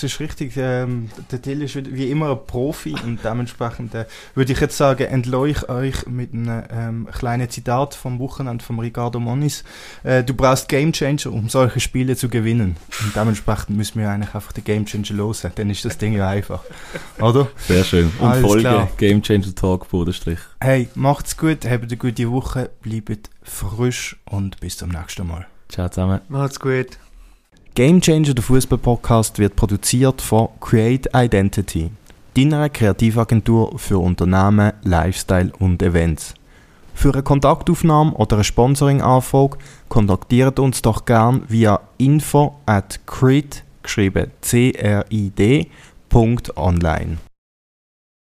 A: Der Till ist wie immer ein Profi und dementsprechend würde ich jetzt sagen, entleuchte euch mit einem kleinen Zitat vom Wochenende von Ricardo Moniz. Du brauchst Gamechanger, um solche Spiele zu gewinnen. Und dementsprechend müssen wir eigentlich einfach den Gamechanger losen. Dann ist das Ding ja einfach. Oder?
B: Sehr schön. Und alles Folge klar. Gamechanger Talk, Bodenstrich.
A: Hey, macht's gut, habt eine gute Woche, bleibt frisch und bis zum nächsten Mal.
B: Ciao zusammen.
C: Macht's gut.
A: Gamechanger, der Fußball-Podcast, wird produziert von Create Identity, deiner Kreativagentur für Unternehmen, Lifestyle und Events. Für eine Kontaktaufnahme oder eine Sponsoring-Anfrage kontaktiert uns doch gern via info@crid, geschrieben CRID.online.